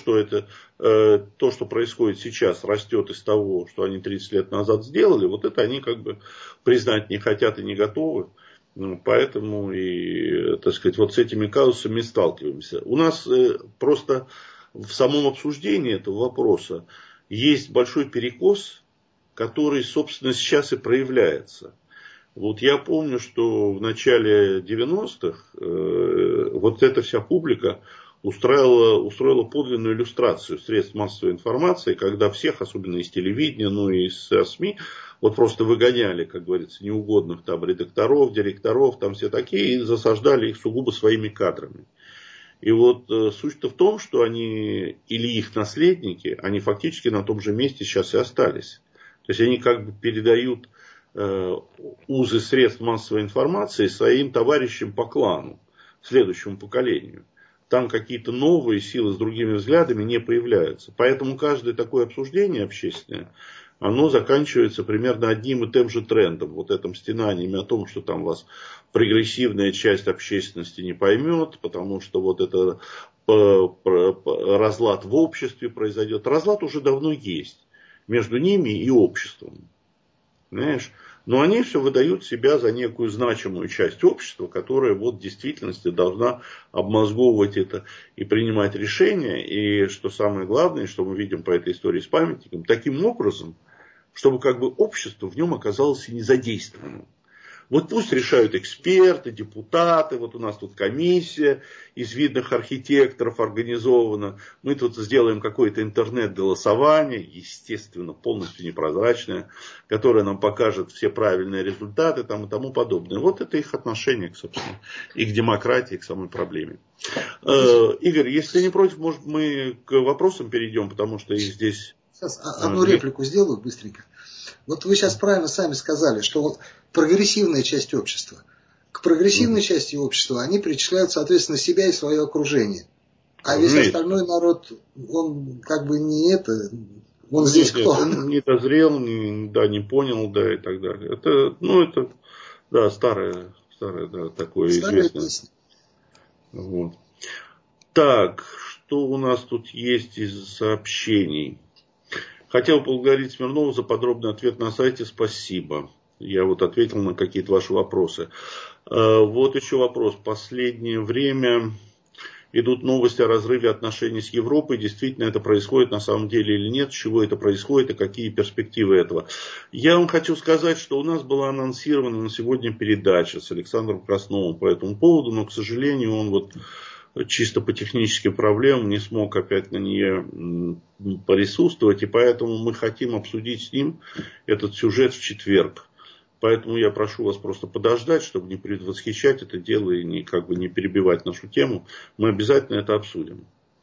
что происходит сейчас, растет из того, что они 30 лет назад сделали, вот это они как бы признать не хотят и не готовы. Поэтому и, так сказать, вот с этими казусами сталкиваемся. У нас просто в самом обсуждении этого вопроса есть большой перекос, который, собственно, сейчас и проявляется. Вот я помню, что в начале 90-х вот эта вся публика устроила подлинную иллюстрацию средств массовой информации, когда всех, особенно из телевидения, и из СМИ, вот просто выгоняли, как говорится, неугодных там редакторов, директоров, там все такие, и засаждали их сугубо своими кадрами. И вот суть-то в том, что они, или их наследники, они фактически на том же месте сейчас и остались. То есть они как бы передают узы средств массовой информации своим товарищам по клану, следующему поколению. Там какие-то новые силы с другими взглядами не появляются. Поэтому каждое такое обсуждение общественное, оно заканчивается примерно одним и тем же трендом. Вот этим стенаниями о том, что там вас прогрессивная часть общественности не поймет, потому что вот это разлад в обществе произойдет. Разлад уже давно есть между ними и обществом. Понимаешь? Но они все выдают себя за некую значимую часть общества, которая вот в действительности должна обмозговывать это и принимать решения. И что самое главное, что мы видим по этой истории с памятником, таким образом чтобы как бы общество в нем оказалось и не задействованным. Вот пусть решают эксперты, депутаты, вот у нас тут комиссия из видных архитекторов организована, мы тут сделаем какое-то интернет-голосование, естественно, полностью непрозрачное, которое нам покажет все правильные результаты там, и тому подобное. Вот это их отношение, собственно, и к демократии, и к самой проблеме. Игорь, если ты не против, может, мы к вопросам перейдем, потому что их здесь... Сейчас одну реплику сделаю быстренько. Вот вы сейчас правильно сами сказали, что вот прогрессивная часть общества. К прогрессивной части общества они причисляют, соответственно, себя и свое окружение. А весь остальной народ, он как бы не это, он здесь кто? Он не дозрел, не понял, да, и так далее. Это, да, старое, да, такое известное. Песня. Вот. Так, что у нас тут есть из сообщений? Хотел поблагодарить Смирнову за подробный ответ на сайте. Спасибо. Я вот ответил на какие-то ваши вопросы. Вот еще вопрос. В последнее время идут новости о разрыве отношений с Европой. Действительно это происходит на самом деле или нет? С чего это происходит и какие перспективы этого? Я вам хочу сказать, что у нас была анонсирована на сегодня передача с Александром Красновым по этому поводу. Но, к сожалению, он вот... чисто по техническим проблемам не смог опять на нее присутствовать. И поэтому мы хотим обсудить с ним этот сюжет в четверг. Поэтому я прошу вас просто подождать, чтобы не предвосхищать это дело и не перебивать нашу тему. Мы обязательно это обсудим.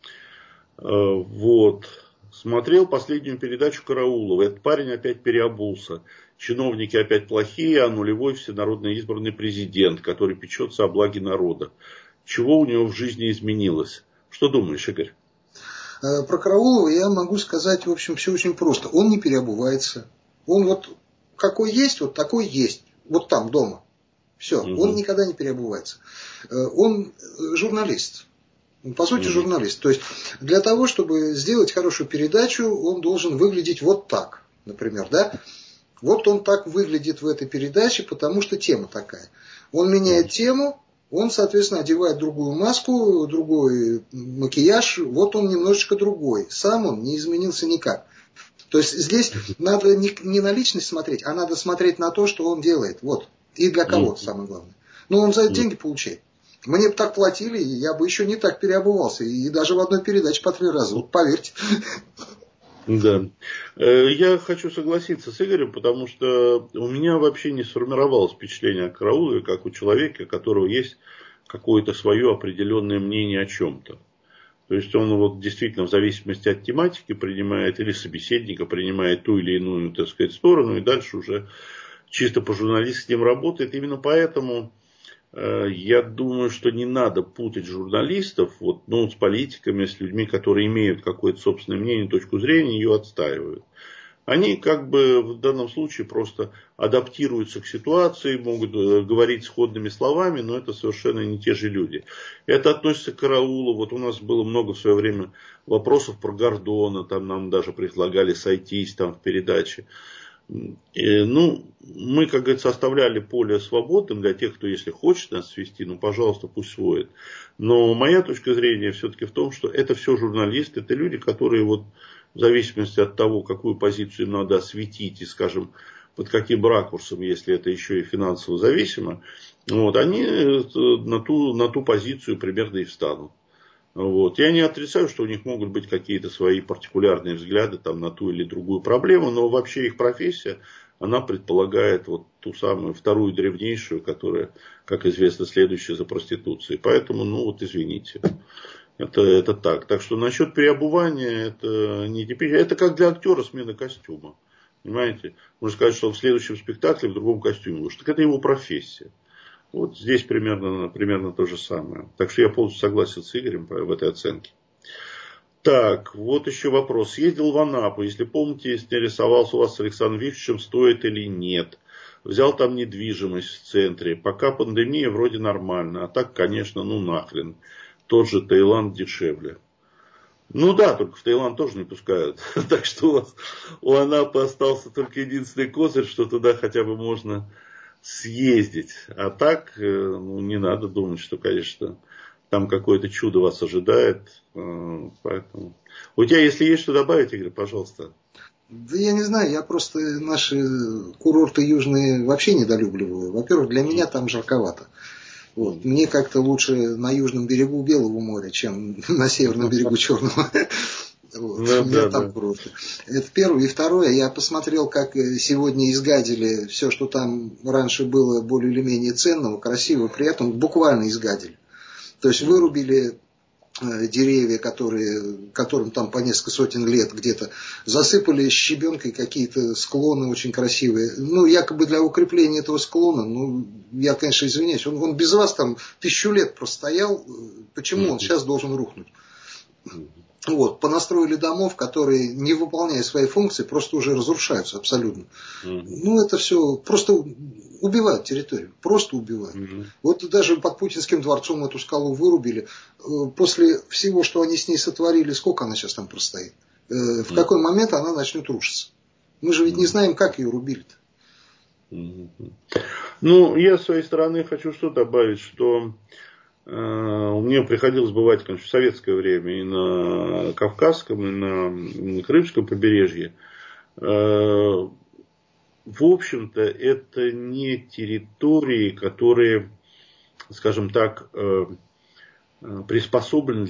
Вот. Смотрел последнюю передачу Караулова. Этот парень опять переобулся. Чиновники опять плохие, а нулевой всенародно избранный президент, который печется о благе народа. Чего у него в жизни изменилось? Что думаешь, Игорь? Про Караулова я могу сказать, в общем, все очень просто. Он не переобувается. Он вот какой есть, вот такой есть. Вот там, дома. Все. Он никогда не переобувается. Он журналист. По сути, журналист. То есть, для того, чтобы сделать хорошую передачу, он должен выглядеть вот так. Например, да? Вот он так выглядит в этой передаче, потому что тема такая. Он меняет тему. Он, соответственно, одевает другую маску, другой макияж, вот он немножечко другой. Сам он не изменился никак. То есть здесь надо не на личность смотреть, а надо смотреть на то, что он делает. Вот. И для кого, самое главное. Но он за это деньги получает. Мне бы так платили, я бы еще не так переобувался. И даже в одной передаче по 3 раза. Вот поверьте. Да. Я хочу согласиться с Игорем, потому что у меня вообще не сформировалось впечатление о Караулове, как у человека, у которого есть какое-то свое определенное мнение о чем-то. То есть он вот действительно в зависимости от тематики принимает, или собеседника принимает ту или иную, так сказать, сторону, и дальше уже чисто по-журналистски с ним работает. Именно поэтому я думаю, что не надо путать журналистов с политиками, с людьми, которые имеют какое-то собственное мнение, точку зрения, ее отстаивают. Они в данном случае просто адаптируются к ситуации, могут говорить сходными словами, но это совершенно не те же люди. Это относится к Караулу. Вот у нас было много в свое время вопросов про Гордона, там нам даже предлагали сойтись там в передаче. Мы, как говорится, оставляли поле свободным для тех, кто, если хочет нас свести, пожалуйста, пусть сводит. Но моя точка зрения все-таки в том, что это все журналисты, это люди, которые в зависимости от того, какую позицию им надо осветить и, скажем, под каким ракурсом, если это еще и финансово зависимо, они на ту позицию примерно и встанут. Я не отрицаю, что у них могут быть какие-то свои партикулярные взгляды на ту или другую проблему, но вообще их профессия, она предполагает ту самую вторую древнейшую, которая, как известно, следующая за проституцией. Поэтому, извините. Это так. Так что насчет переобувания, это не типично. Это как для актера смена костюма. Понимаете? Можно сказать, что в следующем спектакле в другом костюме. Потому что это его профессия. Здесь примерно то же самое. Так что я полностью согласен с Игорем в этой оценке. Так, вот еще вопрос. Ездил в Анапу. Если помните, интересовался у вас с Александром Викторовичем, стоит или нет. Взял там недвижимость в центре. Пока пандемия вроде нормально. А так, конечно, нахрен. Тот же Таиланд дешевле. Только в Таиланд тоже не пускают. Так что у Анапы остался только единственный козырь, что туда хотя бы можно съездить. А так, не надо думать, что, конечно, там какое-то чудо вас ожидает. Поэтому. У тебя, если есть что добавить, Игорь, пожалуйста. Да я не знаю, я просто наши курорты южные вообще недолюбливаю. Во-первых, для меня там жарковато. Вот. Мне как-то лучше на южном берегу Белого моря, чем на северном берегу Черного. Вот. Ну, У меня да, там да. курорты. Это первое. И второе, я посмотрел, как сегодня изгадили все, что там раньше было более или менее ценного, красивого, при этом буквально изгадили. То есть вырубили деревья, которым там по несколько сотен лет где-то, засыпали щебенкой какие-то склоны очень красивые. Ну, якобы для укрепления этого склона, ну, я, конечно, извиняюсь, он без вас там 1000 лет простоял, почему он сейчас должен рухнуть? Вот, понастроили домов, которые, не выполняя свои функции, просто уже разрушаются абсолютно. Ну, это все просто убивают территорию, просто убивают. Вот даже под Путинским дворцом эту скалу вырубили. После всего, что они с ней сотворили, сколько она сейчас там простоит? В какой момент она начнет рушиться? Мы же ведь не знаем, как ее рубили-то. Ну, я с своей стороны хочу что добавить, что мне приходилось бывать, конечно, в советское время и на Кавказском, и на Крымском побережье. В общем-то, это не территории, которые, скажем так, приспособлены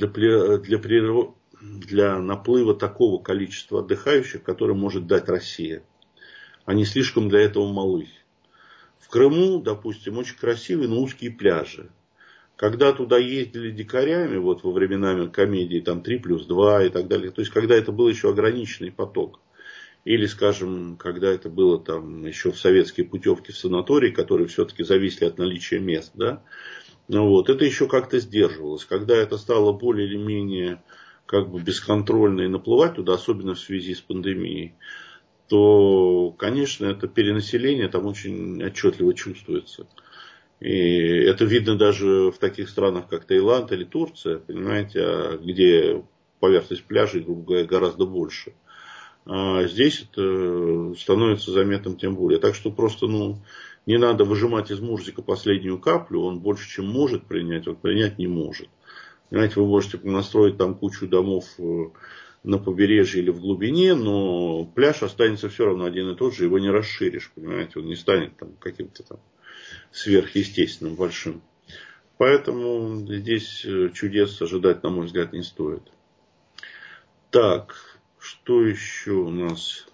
для наплыва такого количества отдыхающих, которое может дать Россия. Они слишком для этого малы. В Крыму, допустим, очень красивые, но узкие пляжи. Когда туда ездили дикарями, вот во времена комедии, там 3+2 и так далее, то есть, когда это был еще ограниченный поток, или, скажем, когда это было там еще в советские путевки в санатории, которые все-таки зависели от наличия мест, да, ну, вот, это еще как-то сдерживалось. Когда это стало более или менее как бы бесконтрольно и наплывать туда, особенно в связи с пандемией, то, конечно, это перенаселение там очень отчетливо чувствуется. И это видно даже в таких странах, как Таиланд или Турция, понимаете, где поверхность пляжей, грубо говоря, гораздо больше. А здесь это становится заметным тем более. Так что просто, не надо выжимать из Мурзика последнюю каплю, он больше, чем может принять, он принять не может. Понимаете, вы можете настроить там кучу домов на побережье или в глубине, но пляж останется все равно один и тот же, его не расширишь, понимаете, он не станет там каким-то там сверхъестественным большим. Поэтому здесь чудес ожидать, на мой взгляд, не стоит. Так, что еще у нас?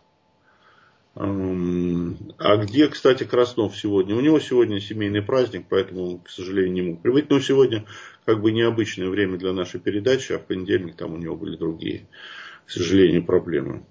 А где, кстати, Краснов сегодня? У него сегодня семейный праздник, поэтому он, к сожалению, не мог прибыть. Но сегодня как бы необычное время для нашей передачи, а в понедельник там у него были другие, к сожалению, проблемы.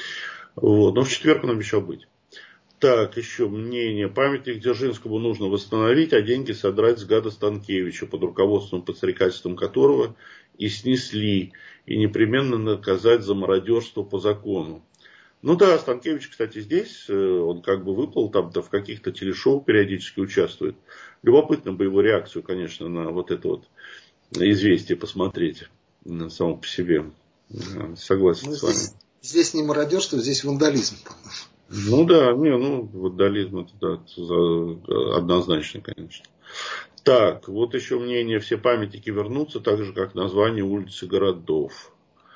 Вот. Но в четверг он обещал быть. Так, еще мнение. Памятник Дзержинскому нужно восстановить, а деньги содрать с гада Станкевича, под руководством и подстрекательством которого и снесли, и непременно наказать за мародерство по закону. Ну да, Станкевич, кстати, здесь, он как бы выплыл, там-то в каких-то телешоу периодически участвует. Любопытно бы его реакцию, конечно, на вот это вот известие посмотреть само по себе. Согласен с вами. Здесь не мародерство, здесь вандализм. Ну да, вандализм это, да, однозначно, конечно. Так, вот еще мнение, все памятники вернутся, так же, как название улиц и городов.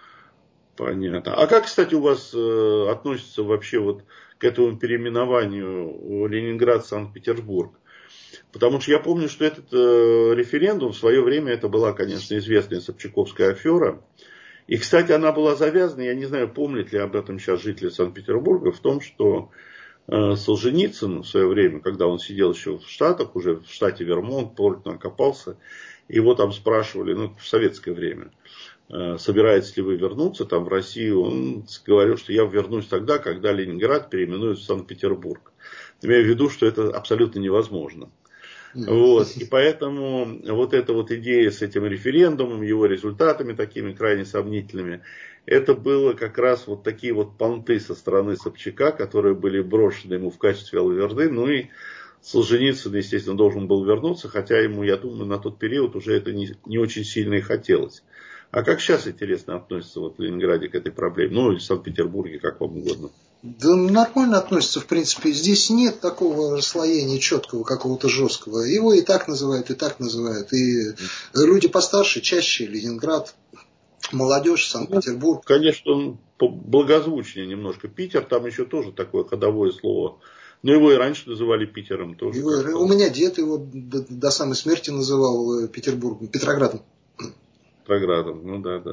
Понятно. А как, кстати, у вас относится вообще вот к этому переименованию Ленинград-Санкт-Петербург? Потому что я помню, что этот референдум в свое время, это была, конечно, известная Собчаковская афера. И, кстати, она была завязана, я не знаю, помнят ли об этом сейчас жители Санкт-Петербурга, в том, что Солженицын в свое время, когда он сидел еще в Штатах, уже в штате Вермонт, плотно окопался, его там спрашивали, в советское время, собираетесь ли вы вернуться там в Россию, он говорил, что я вернусь тогда, когда Ленинград переименуют в Санкт-Петербург. Имею в виду, что это абсолютно невозможно. Вот. И поэтому вот эта вот идея с этим референдумом, его результатами такими крайне сомнительными, это было как раз вот такие вот понты со стороны Собчака, которые были брошены ему в качестве алаверды. Ну и Солженицын, естественно, должен был вернуться, хотя ему, я думаю, на тот период уже это не очень сильно и хотелось. А как сейчас, интересно, относится вот в Ленинграде к этой проблеме? Ну, или в Санкт-Петербурге, как вам угодно. Да нормально относится, в принципе. Здесь нет такого расслоения четкого, какого-то жесткого. Его и так называют, и так называют. И люди постарше чаще Ленинград, молодежь, Санкт-Петербург. Конечно, благозвучнее немножко. Питер, там еще тоже такое ходовое слово. Но его и раньше называли Питером тоже. У меня дед его до самой смерти называл Петроградом. Петроградом, ну да.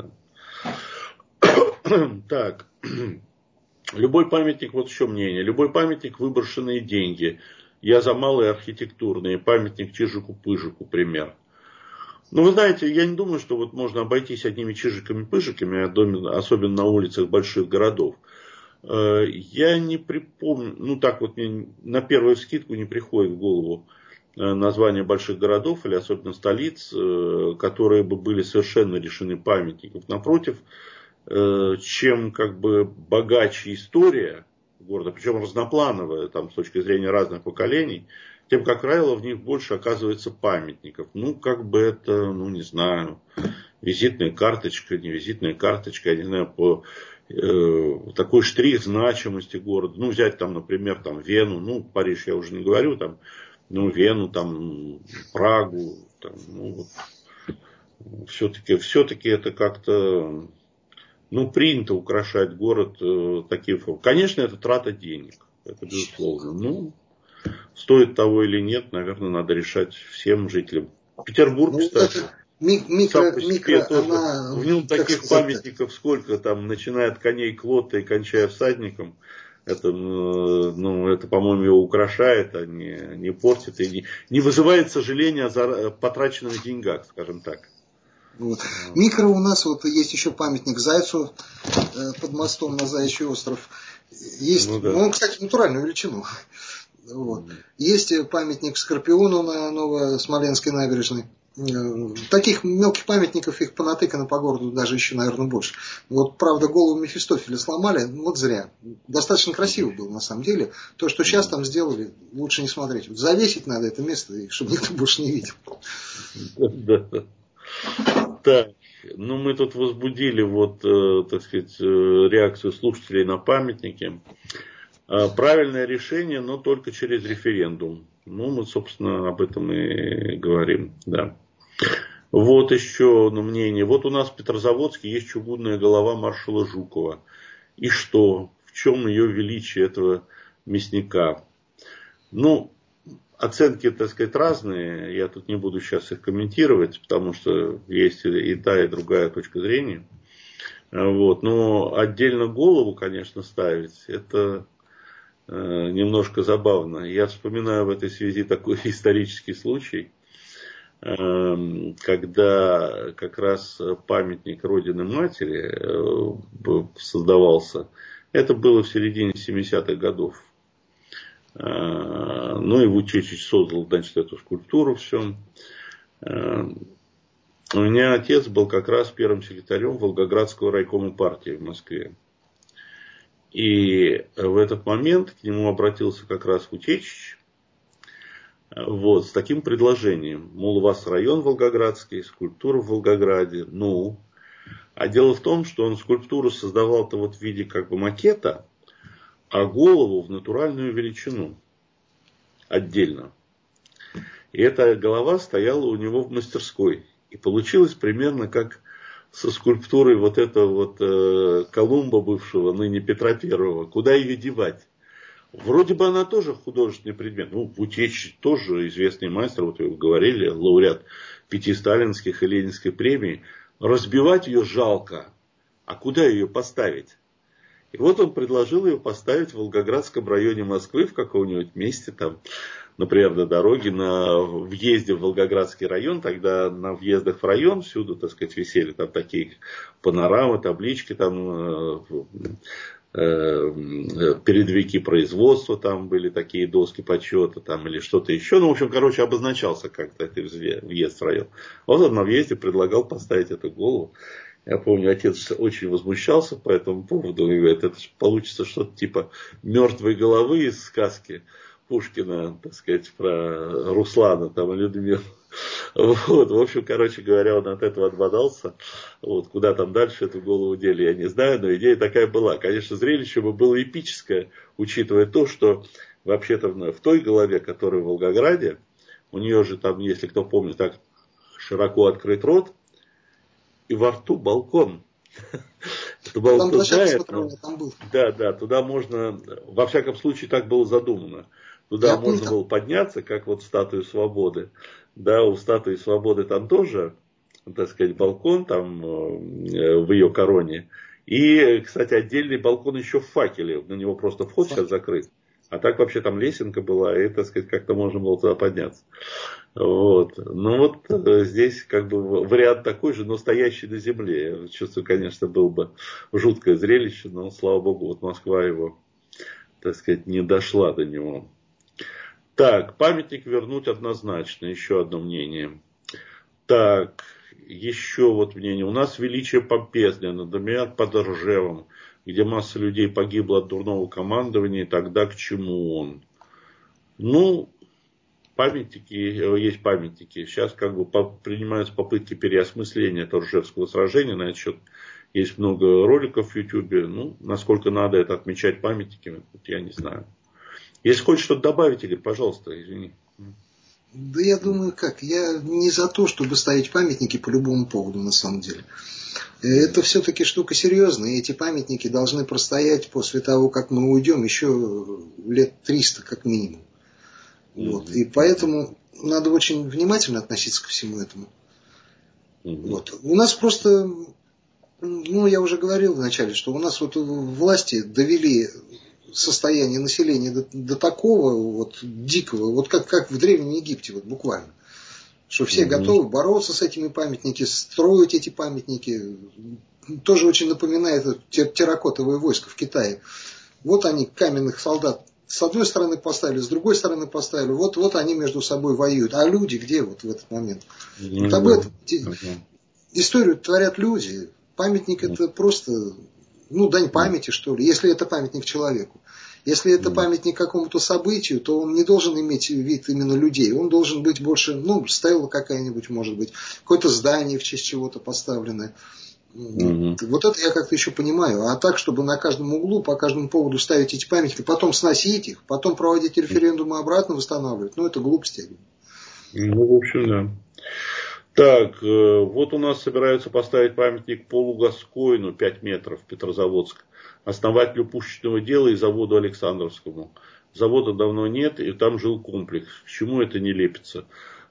Так. Любой памятник, вот еще мнение, любой памятник выброшенные деньги. Я за малые архитектурные. Памятник Чижику-Пыжику, пример. Ну, вы знаете, я не думаю, что вот можно обойтись одними чижиками-пыжиками, особенно на улицах больших городов. Я не припомню, ну так вот мне на первую вскидку не приходит в голову названия больших городов или особенно столиц, которые бы были совершенно лишены памятников. Напротив, чем как бы богаче история города, причем разноплановая, там, с точки зрения разных поколений, тем, как правило, в них больше оказывается памятников. Ну, как бы это, ну, не знаю, визитная карточка, не визитная карточка, я не знаю, по такой штрих значимости города. Ну, взять там, например, там, Вену, ну, Париж я уже не говорю, там, ну, Вену, там, Прагу, там, ну, вот, все-таки это как-то, ну, принято украшать город таким формам. Конечно, это трата денег, это безусловно. Ну, стоит того или нет, наверное, надо решать всем жителям. Петербург, кстати, сам по себе тоже. В нем таких памятников сколько там, начиная от коней Клотта и кончая всадником. Это, ну, это, по-моему, его украшает, а не портит и не вызывает сожаления о потраченных деньгах, скажем так. Вот. Микро у нас вот есть еще памятник Зайцу под мостом на Заячий остров. Есть, ну, он, кстати, натуральную величину. Вот. Есть памятник Скорпиону на Новосмоленской набережной. Таких мелких памятников их понатыкано по городу даже еще, наверное, больше. Вот, правда, голову Мефистофеля сломали, вот зря. Достаточно красиво было, на самом деле. То, что сейчас там сделали, лучше не смотреть. Вот завесить надо это место, чтобы никто больше не видел. Так, ну мы тут возбудили вот, так сказать, реакцию слушателей на памятники. Правильное решение, но только через референдум. Ну, мы, собственно, об этом и говорим, да. Вот еще одно мнение. Вот у нас в Петрозаводске есть чугунная голова маршала Жукова. И что? В чем ее величие этого мясника? Ну, оценки, так сказать, разные. Я тут не буду сейчас их комментировать, потому что есть и та, и другая точка зрения. Вот. Но отдельно голову, конечно, ставить, это немножко забавно. Я вспоминаю в этой связи такой исторический случай, когда как раз памятник Родины Матери создавался. Это было в середине 70-х годов. Ну и Вучечич создал, значит, эту скульптуру все. У меня отец был как раз первым секретарем Волгоградского райкома партии в Москве. И в этот момент к нему обратился как раз Вучечич, вот, с таким предложением. Мол, у вас район Волгоградский, скульптура в Волгограде. Ну, а дело в том, что он скульптуру создавал-то вот в виде как бы макета, а голову в натуральную величину отдельно. И эта голова стояла у него в мастерской. И получилось примерно как со скульптурой вот этого вот Колумба бывшего, ныне Петра Первого. Куда ее девать? Вроде бы она тоже художественный предмет. Ну, Вучечич тоже известный мастер, вот вы говорили, лауреат 5 сталинских и ленинской премии. Разбивать ее жалко. А куда ее поставить? И вот он предложил ее поставить в Волгоградском районе Москвы, в каком-нибудь месте там, например, на дороге, на въезде в Волгоградский район. Тогда на въездах в район всюду, так сказать, висели там такие панорамы, таблички, там передовики производства, там были такие доски почета, там или что-то еще. Ну, в общем, короче, обозначался как-то этот въезд в район. Вот он на въезде предлагал поставить эту голову. Я помню, отец очень возмущался по этому поводу. Он говорит, это получится что-то типа мертвой головы из сказки Пушкина, так сказать, про Руслана там, и Людмилу. Вот, в общем, короче говоря, он от этого отбодался. Вот, куда там дальше эту голову дели, я не знаю, но идея такая была. Конечно, зрелище бы было эпическое, учитывая то, что вообще-то в той голове, которая в Волгограде, у нее же там, если кто помнит, так широко открыт рот, и во рту балкон. Там площадка смотровая, там был. Да, туда можно, во всяком случае, так было задумано. Туда можно было подняться, как вот статую свободы. Да, у статуи свободы там тоже, так сказать, балкон там в ее короне. И, кстати, отдельный балкон еще в факеле. На него просто вход сейчас закрыт. А так вообще там лесенка была, и, так сказать, как-то можно было туда подняться. Вот. Ну вот здесь как бы вариант такой же, но стоящий на земле. Я чувствую, конечно, было бы жуткое зрелище, но, слава богу, вот Москва его, так сказать, не дошла до него. Так, памятник вернуть однозначно, еще одно мнение. Так, еще вот мнение. У нас величие помпезное, надо под Ржевом, где масса людей погибла от дурного командования, и тогда к чему он? Ну, памятники, есть памятники. Сейчас как бы принимаются попытки переосмысления этого Ржевского сражения. На этот счет есть много роликов в Ютубе. Ну, насколько надо это отмечать памятниками, я не знаю. Если хочешь что-то добавить, Игорь, пожалуйста, извини. Да я думаю, как. Я не за то, чтобы ставить памятники по любому поводу, на самом деле. Это все-таки штука серьезная. И эти памятники должны простоять после того, как мы уйдем, еще лет 300 как минимум. Вот. И поэтому надо очень внимательно относиться ко всему этому. Вот. У нас просто, ну, я уже говорил вначале, что у нас вот власти довели состояние населения до такого вот дикого, вот как в Древнем Египте, вот буквально. Что все готовы бороться с этими памятниками, строить эти памятники. Тоже очень напоминает терракотовое войско в Китае. Вот они каменных солдат с одной стороны поставили, с другой стороны поставили. Вот они между собой воюют. А люди где вот в этот момент? Вот об этом. Историю творят люди. Памятник это просто, ну, дань памяти, что ли, если это памятник человеку. Если это памятник какому-то событию, то он не должен иметь вид именно людей. Он должен быть больше, ну, стела какая-нибудь, может быть, какое-то здание в честь чего-то поставленное. Вот это я как-то еще понимаю. А так, чтобы на каждом углу, по каждому поводу ставить эти памятники, потом сносить их, потом проводить референдумы обратно восстанавливать, ну, это глупости. Ну, в общем, да. Так, вот у нас собираются поставить памятник Полу Гаскоину 5 метров, Петрозаводск, основателю пушечного дела и заводу Александровскому. Завода давно нет, и там жил комплекс. К чему это не лепится?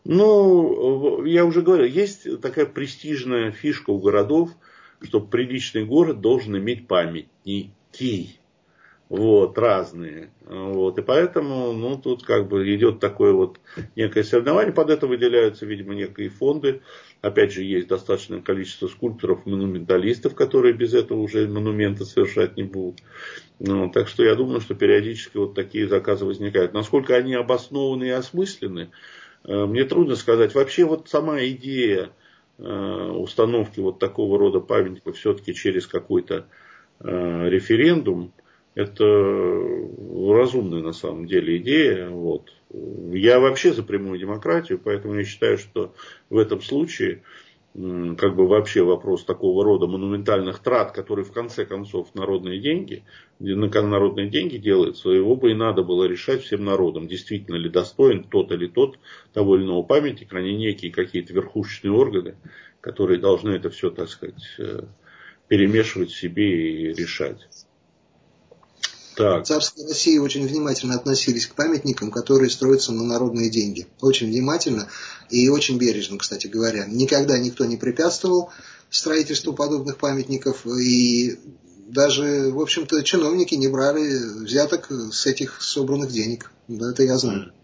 Ну, я уже говорил, есть такая престижная фишка у городов, что приличный город должен иметь памятники. Вот, разные. Вот, и поэтому, ну, тут как бы идет такое вот некое соревнование. Под это выделяются, видимо, некие фонды. Опять же, есть достаточное количество скульпторов, монументалистов, которые без этого уже монументы совершать не будут. Ну, так что я думаю, что периодически вот такие заказы возникают. Насколько они обоснованы и осмысленны, мне трудно сказать. Вообще вот сама идея установки вот такого рода памятника все-таки через какой-то референдум, это разумная на самом деле идея. Вот. Я вообще за прямую демократию, поэтому я считаю, что в этом случае как бы вообще вопрос такого рода монументальных трат, которые в конце концов народные деньги, на народные деньги делаются, его бы и надо было решать всем народам, действительно ли достоин тот или тот того или иного памятника, а не некие какие-то верхушечные органы, которые должны это все, так сказать, перемешивать в себе и решать. Так. В царской России очень внимательно относились к памятникам, которые строятся на народные деньги. Очень внимательно и очень бережно, кстати говоря. Никогда никто не препятствовал строительству подобных памятников. И даже, в общем-то, чиновники не брали взяток с этих собранных денег. Да, это я знаю.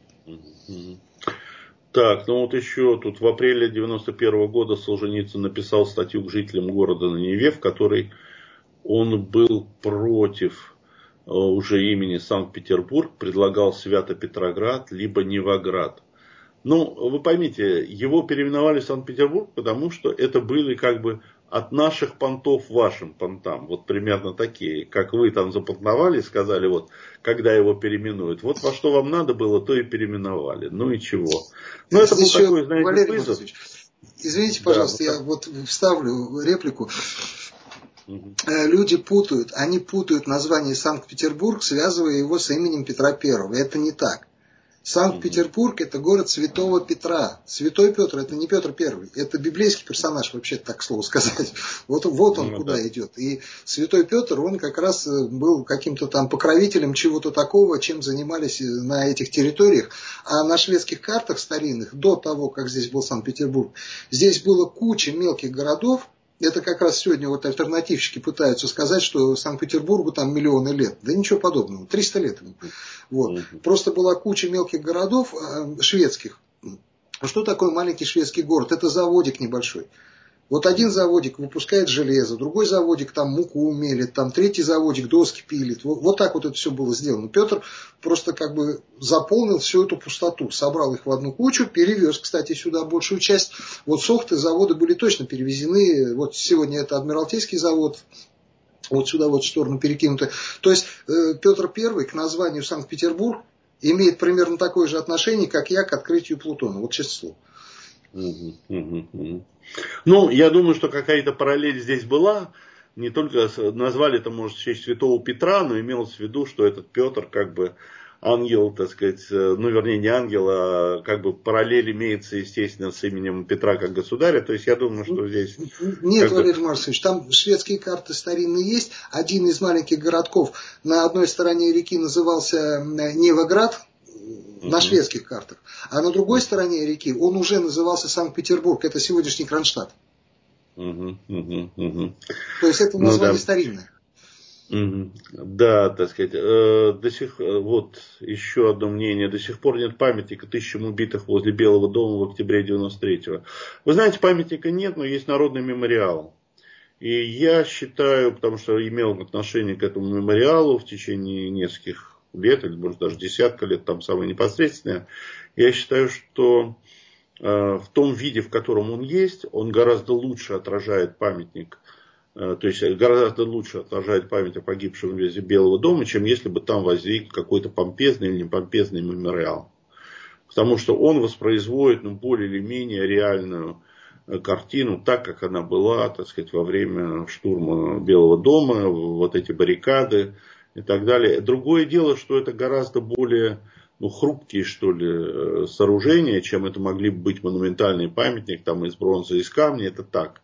Так, ну вот еще тут в апреле 1991 года Солженицын написал статью к жителям города на Неве, в которой он был против уже имени Санкт-Петербург, предлагал Свято-Петроград, либо Невоград. Ну, вы поймите, его переименовали в Санкт-Петербург, потому что это были как бы от наших понтов вашим понтам. Вот примерно такие, как вы там запонтовали, сказали, вот, когда его переименуют. Вот во что вам надо было, то и переименовали. Ну и чего. Ну, это был такой, знаете, Валерий вызов. Владимирович, извините, пожалуйста, я вот вставлю реплику. Люди путают, они путают название Санкт-Петербург, связывая его с именем Петра I. Это не так. Санкт-Петербург – это город Святого Петра. Святой Петр – это не Петр Первый, это библейский персонаж, вообще так слово сказать. Вот он куда идет. И Святой Петр, он как раз был каким-то там покровителем чего-то такого, чем занимались на этих территориях. А на шведских картах старинных, до того, как здесь был Санкт-Петербург, здесь было куча мелких городов. Это как раз сегодня вот альтернативщики пытаются сказать, что Санкт-Петербургу там миллионы лет. Да ничего подобного, 300 лет ему. Вот. Просто была куча мелких городов шведских. Что такое маленький шведский город? Это заводик небольшой. Вот один заводик выпускает железо, другой заводик там муку мелит, там третий заводик доски пилит. Вот так вот это все было сделано. Петр просто как бы заполнил всю эту пустоту, собрал их в одну кучу, перевез, кстати, сюда большую часть. Вот Сохты заводы были точно перевезены. Вот сегодня это Адмиралтейский завод, вот сюда вот в сторону перекинуты. То есть Петр I к названию Санкт-Петербург имеет примерно такое же отношение, как я к открытию Плутона. Вот честное слово. Ну, я думаю, что какая-то параллель здесь была. Не только назвали это, может, в честь святого Петра, но имелось в виду, что этот Петр как бы ангел, так сказать, ну, вернее, не ангел, а как бы параллель имеется, естественно, с именем Петра как государя. То есть, я думаю, что здесь... Нет, Валерий Марсович, там шведские карты старинные есть. Один из маленьких городков на одной стороне реки назывался Невоград, на шведских картах. А на другой стороне реки он уже назывался Санкт-Петербург. Это сегодняшний Кронштадт. То есть это название старинное. Да, так сказать, вот еще одно мнение. До сих пор нет памятника 1000 убитых возле Белого дома в октябре 93-го. Вы знаете, памятника нет, но есть народный мемориал. И я считаю, потому что имел отношение к этому мемориалу в течение нескольких лет, или может даже десятка лет, там самое непосредственное, я считаю, что в том виде, в котором он есть, он гораздо лучше отражает памятник, то есть гораздо лучше отражает память о погибшем возле Белого дома, чем если бы там возник какой-то помпезный или не помпезный мемориал. Потому что он воспроизводит более или менее реальную картину, так как она была, так сказать, во время штурма Белого дома, вот эти баррикады и так далее. Другое дело, что это гораздо более хрупкие, что ли, сооружения, чем это могли бы быть монументальные памятники там, из бронзы, из камня, это так.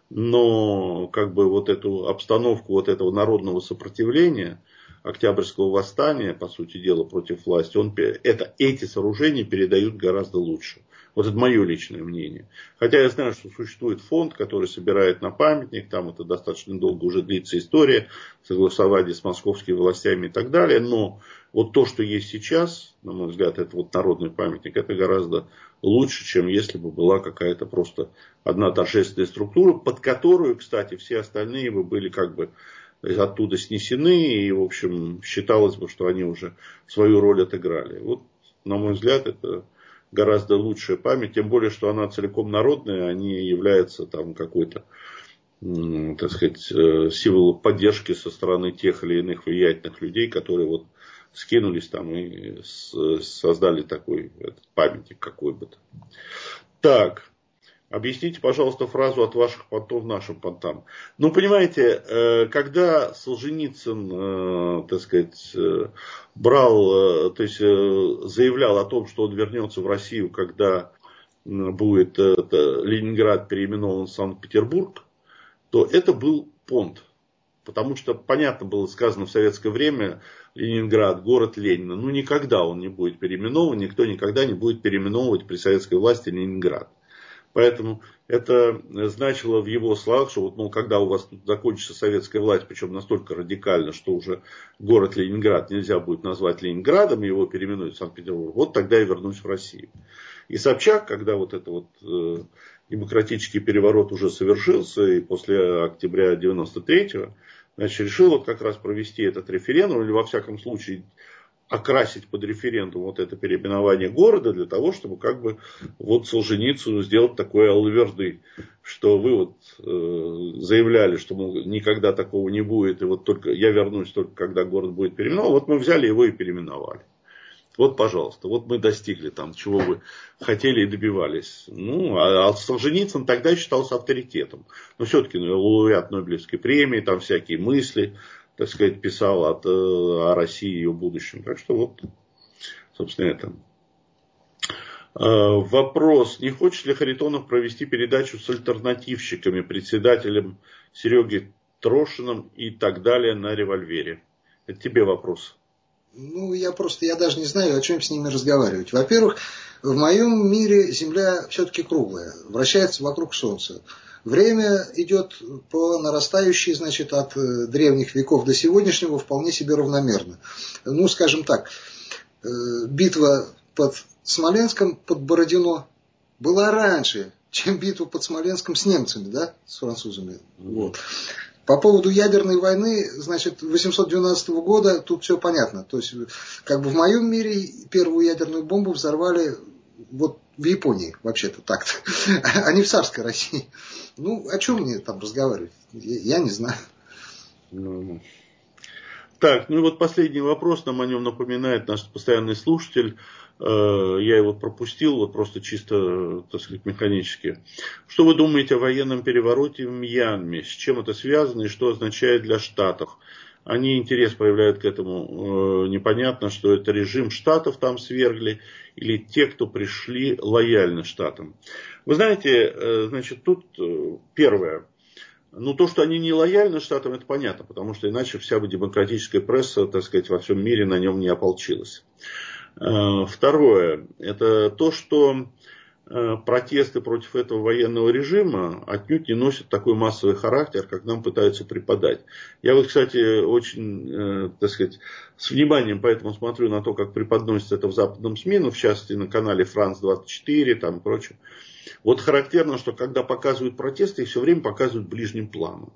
Но как бы вот эту обстановку вот этого народного сопротивления, Октябрьского восстания, по сути дела, против власти, эти сооружения передают гораздо лучше. Вот это мое личное мнение. Хотя я знаю, что существует фонд, который собирает на памятник, там это достаточно долго уже длится история, согласование с московскими властями и так далее, но вот то, что есть сейчас, на мой взгляд, это вот народный памятник, это гораздо лучше, чем если бы была какая-то просто одна торжественная структура, под которую, кстати, все остальные бы были как бы оттуда снесены, и, в общем, считалось бы, что они уже свою роль отыграли. Вот, на мой взгляд, это гораздо лучшая память, тем более, что она целиком народная, а не является там какой-то, так сказать, символом поддержки со стороны тех или иных влиятельных людей, которые вот скинулись там и создали такой памятник какой бы-то. Так. Объясните, пожалуйста, фразу «от ваших понтов нашим понтам». Ну, понимаете, когда Солженицын, так сказать, брал, то есть заявлял о том, что он вернется в Россию, когда будет Ленинград переименован в Санкт-Петербург, то это был понт. Потому что, понятно было сказано в советское время, Ленинград, город Ленина. Ну, никогда он не будет переименован, никто никогда не будет переименовывать при советской власти Ленинград. Поэтому это значило в его словах, что вот, мол, когда у вас тут закончится советская власть, причем настолько радикально, что уже город Ленинград нельзя будет назвать Ленинградом, его переименуют в Санкт-Петербург, вот тогда я вернусь в Россию. И Собчак, когда вот это вот демократический переворот уже совершился, и после октября 93-го, значит, решил вот как раз провести этот референдум, или во всяком случае окрасить под референдум вот это переименование города для того, чтобы как бы вот Солженицыну сделать такое алаверды, что вы вот заявляли, что мол, никогда такого не будет, и вот только я вернусь только когда город будет переименован. Вот мы взяли его и переименовали. Вот, пожалуйста, вот мы достигли там, чего вы хотели и добивались. Ну, а Солженицын тогда считался авторитетом. Но все-таки лауреат Нобелевской премии, там всякие мысли, так сказать, писал о России и ее будущем. Так что вот, собственно, это. Вопрос, не хочет ли Харитонов провести передачу с альтернативщиками, председателем Серегой Трошиным и так далее на револьвере? Это тебе вопрос. Ну, я даже не знаю, о чем с ними разговаривать. Во-первых, в моем мире Земля все-таки круглая, вращается вокруг Солнца. Время идет по нарастающей, значит, от древних веков до сегодняшнего вполне себе равномерно. Ну, скажем так, битва под Смоленском, под Бородино, была раньше, чем битва под Смоленском с немцами, да, с французами. Вот. По поводу ядерной войны, значит, 812 года тут все понятно. То есть, как бы в моем мире первую ядерную бомбу взорвали вот в Японии, вообще-то так-то, а не в царской России. Ну, о чем мне там разговаривать? Я не знаю. Так, ну и вот последний вопрос, нам о нем напоминает наш постоянный слушатель. Я его пропустил, вот просто чисто, так сказать, механически. Что вы думаете о военном перевороте в Мьянме? С чем это связано и что означает для Штатов? Они интерес проявляют к этому. Непонятно, что это режим Штатов там свергли или те, кто пришли лояльны Штатам. Вы знаете, значит, тут первое. Ну, то, что они не лояльны Штатам, это понятно, потому что иначе вся бы демократическая пресса, так сказать, во всем мире на нем не ополчилась. Второе, это то, что протесты против этого военного режима отнюдь не носят такой массовый характер, как нам пытаются преподать. Я вот, кстати, очень, так сказать, с вниманием поэтому смотрю на то, как преподносится это в западном СМИ, ну, в частности, на канале France-24 там и прочее. Вот характерно, что когда показывают протесты, их все время показывают ближним планом.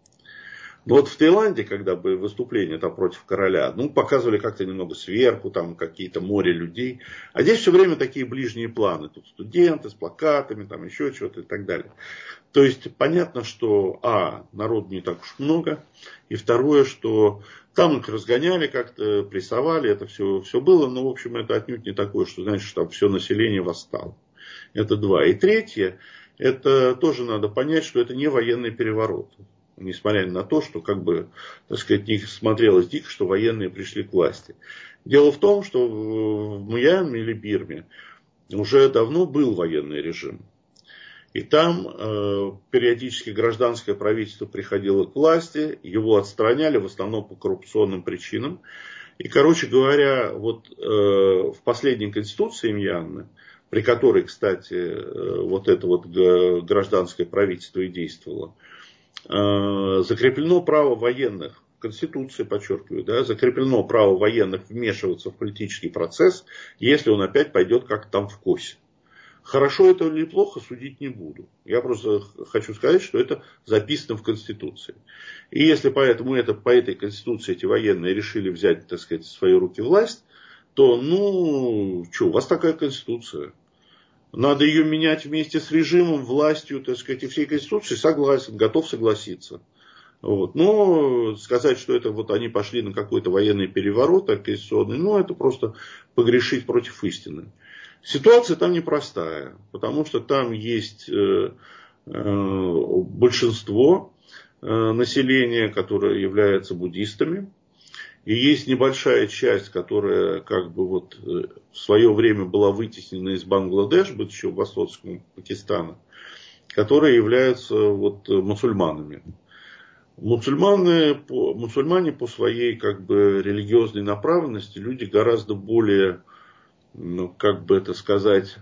Но вот в Таиланде, когда бы выступление там против короля, ну, показывали как-то немного сверху, там какие-то море людей. А здесь все время такие ближние планы. Тут студенты с плакатами, там еще что-то и так далее. То есть понятно, что, народу не так уж много. И второе, что там их разгоняли как-то, прессовали, это все было. Но, в общем, это отнюдь не такое, что, значит, что там все население восстало. Это два. И третье, это тоже надо понять, что это не военный переворот. Несмотря на то, что, как бы, так сказать, не смотрелось дико, что военные пришли к власти. Дело в том, что в Мьянме или Бирме уже давно был военный режим. И там периодически гражданское правительство приходило к власти, его отстраняли в основном по коррупционным причинам. И, короче говоря, вот в последней конституции Мьянмы, при которой, кстати, вот это вот гражданское правительство и действовало, закреплено право военных, Конституция, подчеркиваю, да, закреплено право военных вмешиваться в политический процесс, если он опять пойдет как там в косе. Хорошо это или плохо, судить не буду. Я просто хочу сказать, что это записано в Конституции. И если поэтому по этой Конституции эти военные решили взять, так сказать, в свои руки власть, то, у вас такая Конституция. Надо ее менять вместе с режимом, властью, так сказать, и всей Конституцией, согласен, готов согласиться. Вот. Но сказать, что это вот они пошли на какой-то военный переворот конституционный, это просто погрешить против истины. Ситуация там непростая, потому что там есть большинство населения, которое является буддистами. И есть небольшая часть, которая как бы вот в свое время была вытеснена из Бангладеш, бывшего восточного Пакистана, которые являются вот мусульманами. Мусульмане по своей как бы религиозной направленности люди гораздо более, как бы это сказать,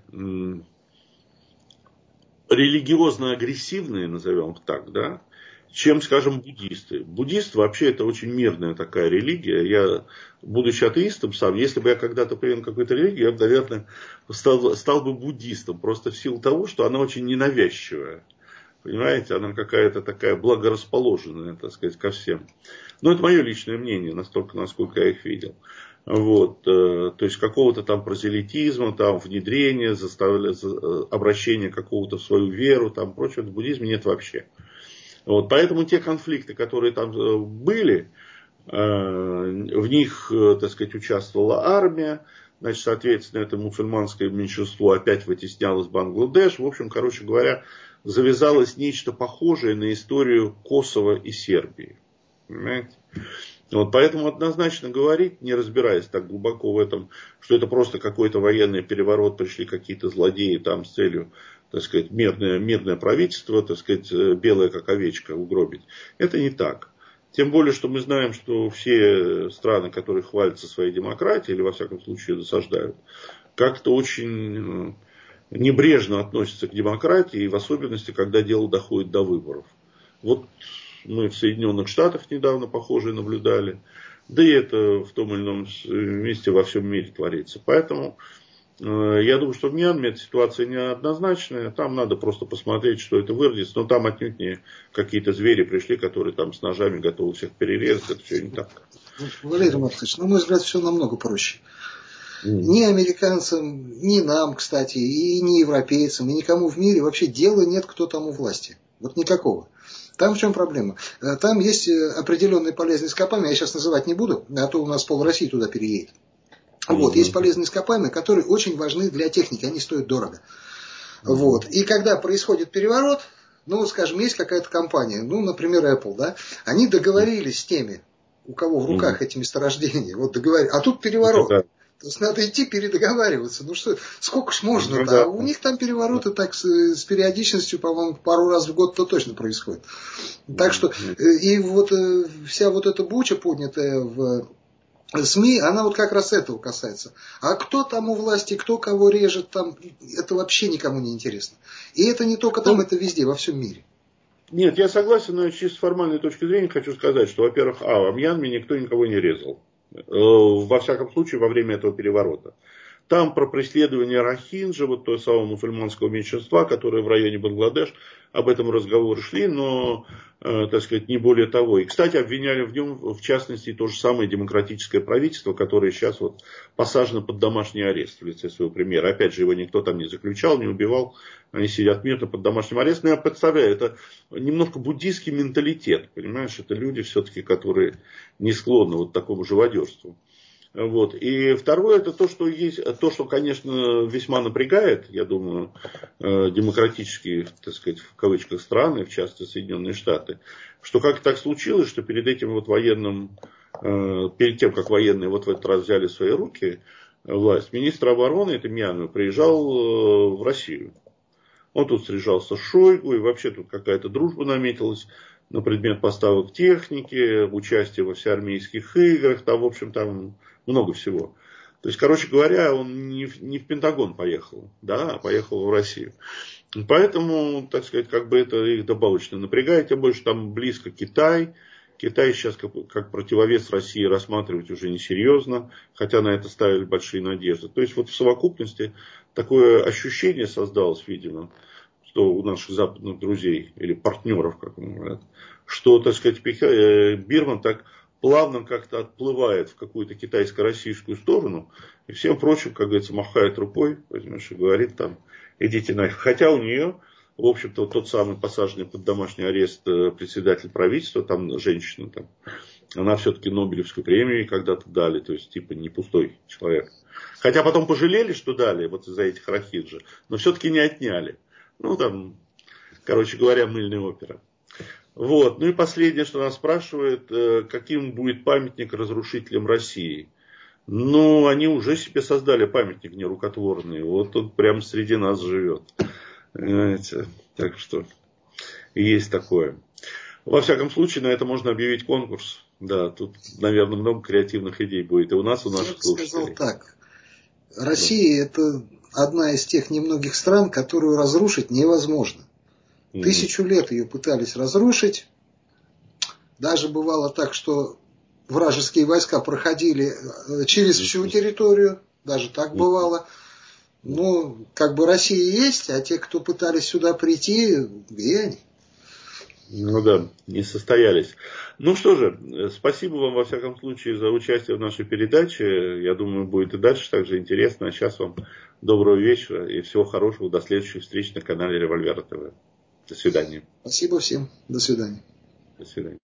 религиозно агрессивные, назовем так, да, чем, скажем, буддисты. Буддист вообще это очень мирная такая религия. Я, будучи атеистом сам, если бы я когда-то принял какую-то религию, я бы, наверное, стал бы буддистом. Просто в силу того, что она очень ненавязчивая. Понимаете, она какая-то такая благорасположенная, так сказать, ко всем. Но это мое личное мнение, настолько, насколько я их видел. Вот, то есть какого-то там прозелитизма, там внедрения, обращения какого-то в свою веру, там прочего, в буддизме нет вообще. Вот, поэтому те конфликты, которые там были, в них, так сказать, участвовала армия, значит, соответственно, это мусульманское меньшинство опять вытеснялось в Бангладеш. В общем, короче говоря, завязалось нечто похожее на историю Косово и Сербии. Понимаете? Вот, поэтому однозначно говорить, не разбираясь так глубоко в этом, что это просто какой-то военный переворот, пришли какие-то злодеи там с целью, так сказать, мирное правительство, так сказать, белое как овечка угробить. Это не так. Тем более, что мы знаем, что все страны, которые хвалятся своей демократией, или во всяком случае засаждают, как-то очень небрежно относятся к демократии, в особенности, когда дело доходит до выборов. Вот мы в Соединенных Штатах недавно похожее наблюдали, да и это в том или ином месте во всем мире творится. Поэтому я думаю, что в Мьянме эта ситуация неоднозначная, там надо просто посмотреть, что это выродится, но там отнюдь не какие-то звери пришли, которые там с ножами готовы всех перерезать, это все не так. Валерий Маркович, на мой взгляд, все намного проще. Ни американцам, ни нам, кстати, и ни европейцам, и никому в мире вообще дела нет, кто там у власти. Вот никакого. Там в чем проблема? Там есть определенные полезные ископаемые, я сейчас называть не буду, а то у нас пол России туда переедет. Вот, есть полезные ископаемые, которые очень важны для техники, они стоят дорого. Вот. И когда происходит переворот, ну, скажем, есть какая-то компания, ну, например, Apple, да, они договорились с теми, у кого в руках эти месторождения, вот договорились, а тут переворот. То есть надо идти передоговариваться. Ну что, сколько ж можно-то? А у них там перевороты так с периодичностью, по-моему, пару раз в год-то точно происходит. Так что, и вот вся вот эта буча, поднятая в СМИ, она вот как раз этого касается. А кто там у власти, кто кого режет, там, это вообще никому не интересно. И это не только там, это везде, во всем мире. Нет, я согласен, но чисто с формальной точки зрения хочу сказать, что, во-первых, в Мьянме никто никого не резал. Во всяком случае, во время этого переворота. Там про преследование рохинджа, вот того самого мусульманского меньшинства, которое в районе Бангладеш, об этом разговоры шли, но, так сказать, не более того. И, кстати, обвиняли в нем, в частности, то же самое демократическое правительство, которое сейчас вот посажено под домашний арест в лице своего премьера. Опять же, его никто там не заключал, не убивал, они сидят мирно под домашним арестом. Но я представляю, это немножко буддийский менталитет, понимаешь, это люди все-таки, которые не склонны вот такому живодерству. Вот. И второе, это то, что есть, то, что, конечно, весьма напрягает, я думаю, демократические, так сказать, в кавычках страны, в частности Соединенные Штаты, что как так случилось, что перед этим вот военным, перед тем, как военные вот в этот раз взяли в свои руки власть, министр обороны, это Мьянмы, приезжал в Россию. Он тут встречался с Шойгу, и вообще тут какая-то дружба наметилась на предмет поставок техники, участия во всеармейских играх, там, в общем, там много всего. То есть, короче говоря, он не в Пентагон поехал, да, а поехал в Россию. Поэтому, так сказать, как бы это их добавочно напрягает, тем больше там близко Китай. Китай сейчас как противовес России рассматривать уже несерьезно, хотя на это ставили большие надежды. То есть, вот в совокупности такое ощущение создалось, видимо, что у наших западных друзей или партнеров, как они говорят, что, так сказать, Бирман так плавно как-то отплывает в какую-то китайско-российскую сторону, и всем прочим, как говорится, махает рукой, понимаешь, и говорит там, идите нафиг. Хотя у нее, в общем-то, тот самый посаженный под домашний арест председатель правительства, там женщина, там, она все-таки Нобелевскую премию когда-то дали, то есть, типа, не пустой человек. Хотя потом пожалели, что дали вот из-за этих рохинджа, но все-таки не отняли. Ну, там, короче говоря, мыльная опера. Вот. Ну и последнее, что нас спрашивают, каким будет памятник разрушителям России. Ну, они уже себе создали памятник нерукотворный. Вот он прямо среди нас живет. Понимаете? Так что есть такое. Во всяком случае, на это можно объявить конкурс. Да, тут, наверное, много креативных идей будет. И у нас, и у наших слушателей. Я бы сказал так. Россия это одна из тех немногих стран, которую разрушить невозможно. 1000 лет ее пытались разрушить. Даже бывало так, что вражеские войска проходили через всю территорию. Даже так бывало. Ну, как бы Россия есть, а те, кто пытались сюда прийти, где они? Ну да, не состоялись. Ну что же, спасибо вам во всяком случае за участие в нашей передаче. Я думаю, будет и дальше так же интересно. А сейчас вам доброго вечера и всего хорошего. До следующих встреч на канале Револьвера ТВ. До свидания. Спасибо всем. До свидания. До свидания.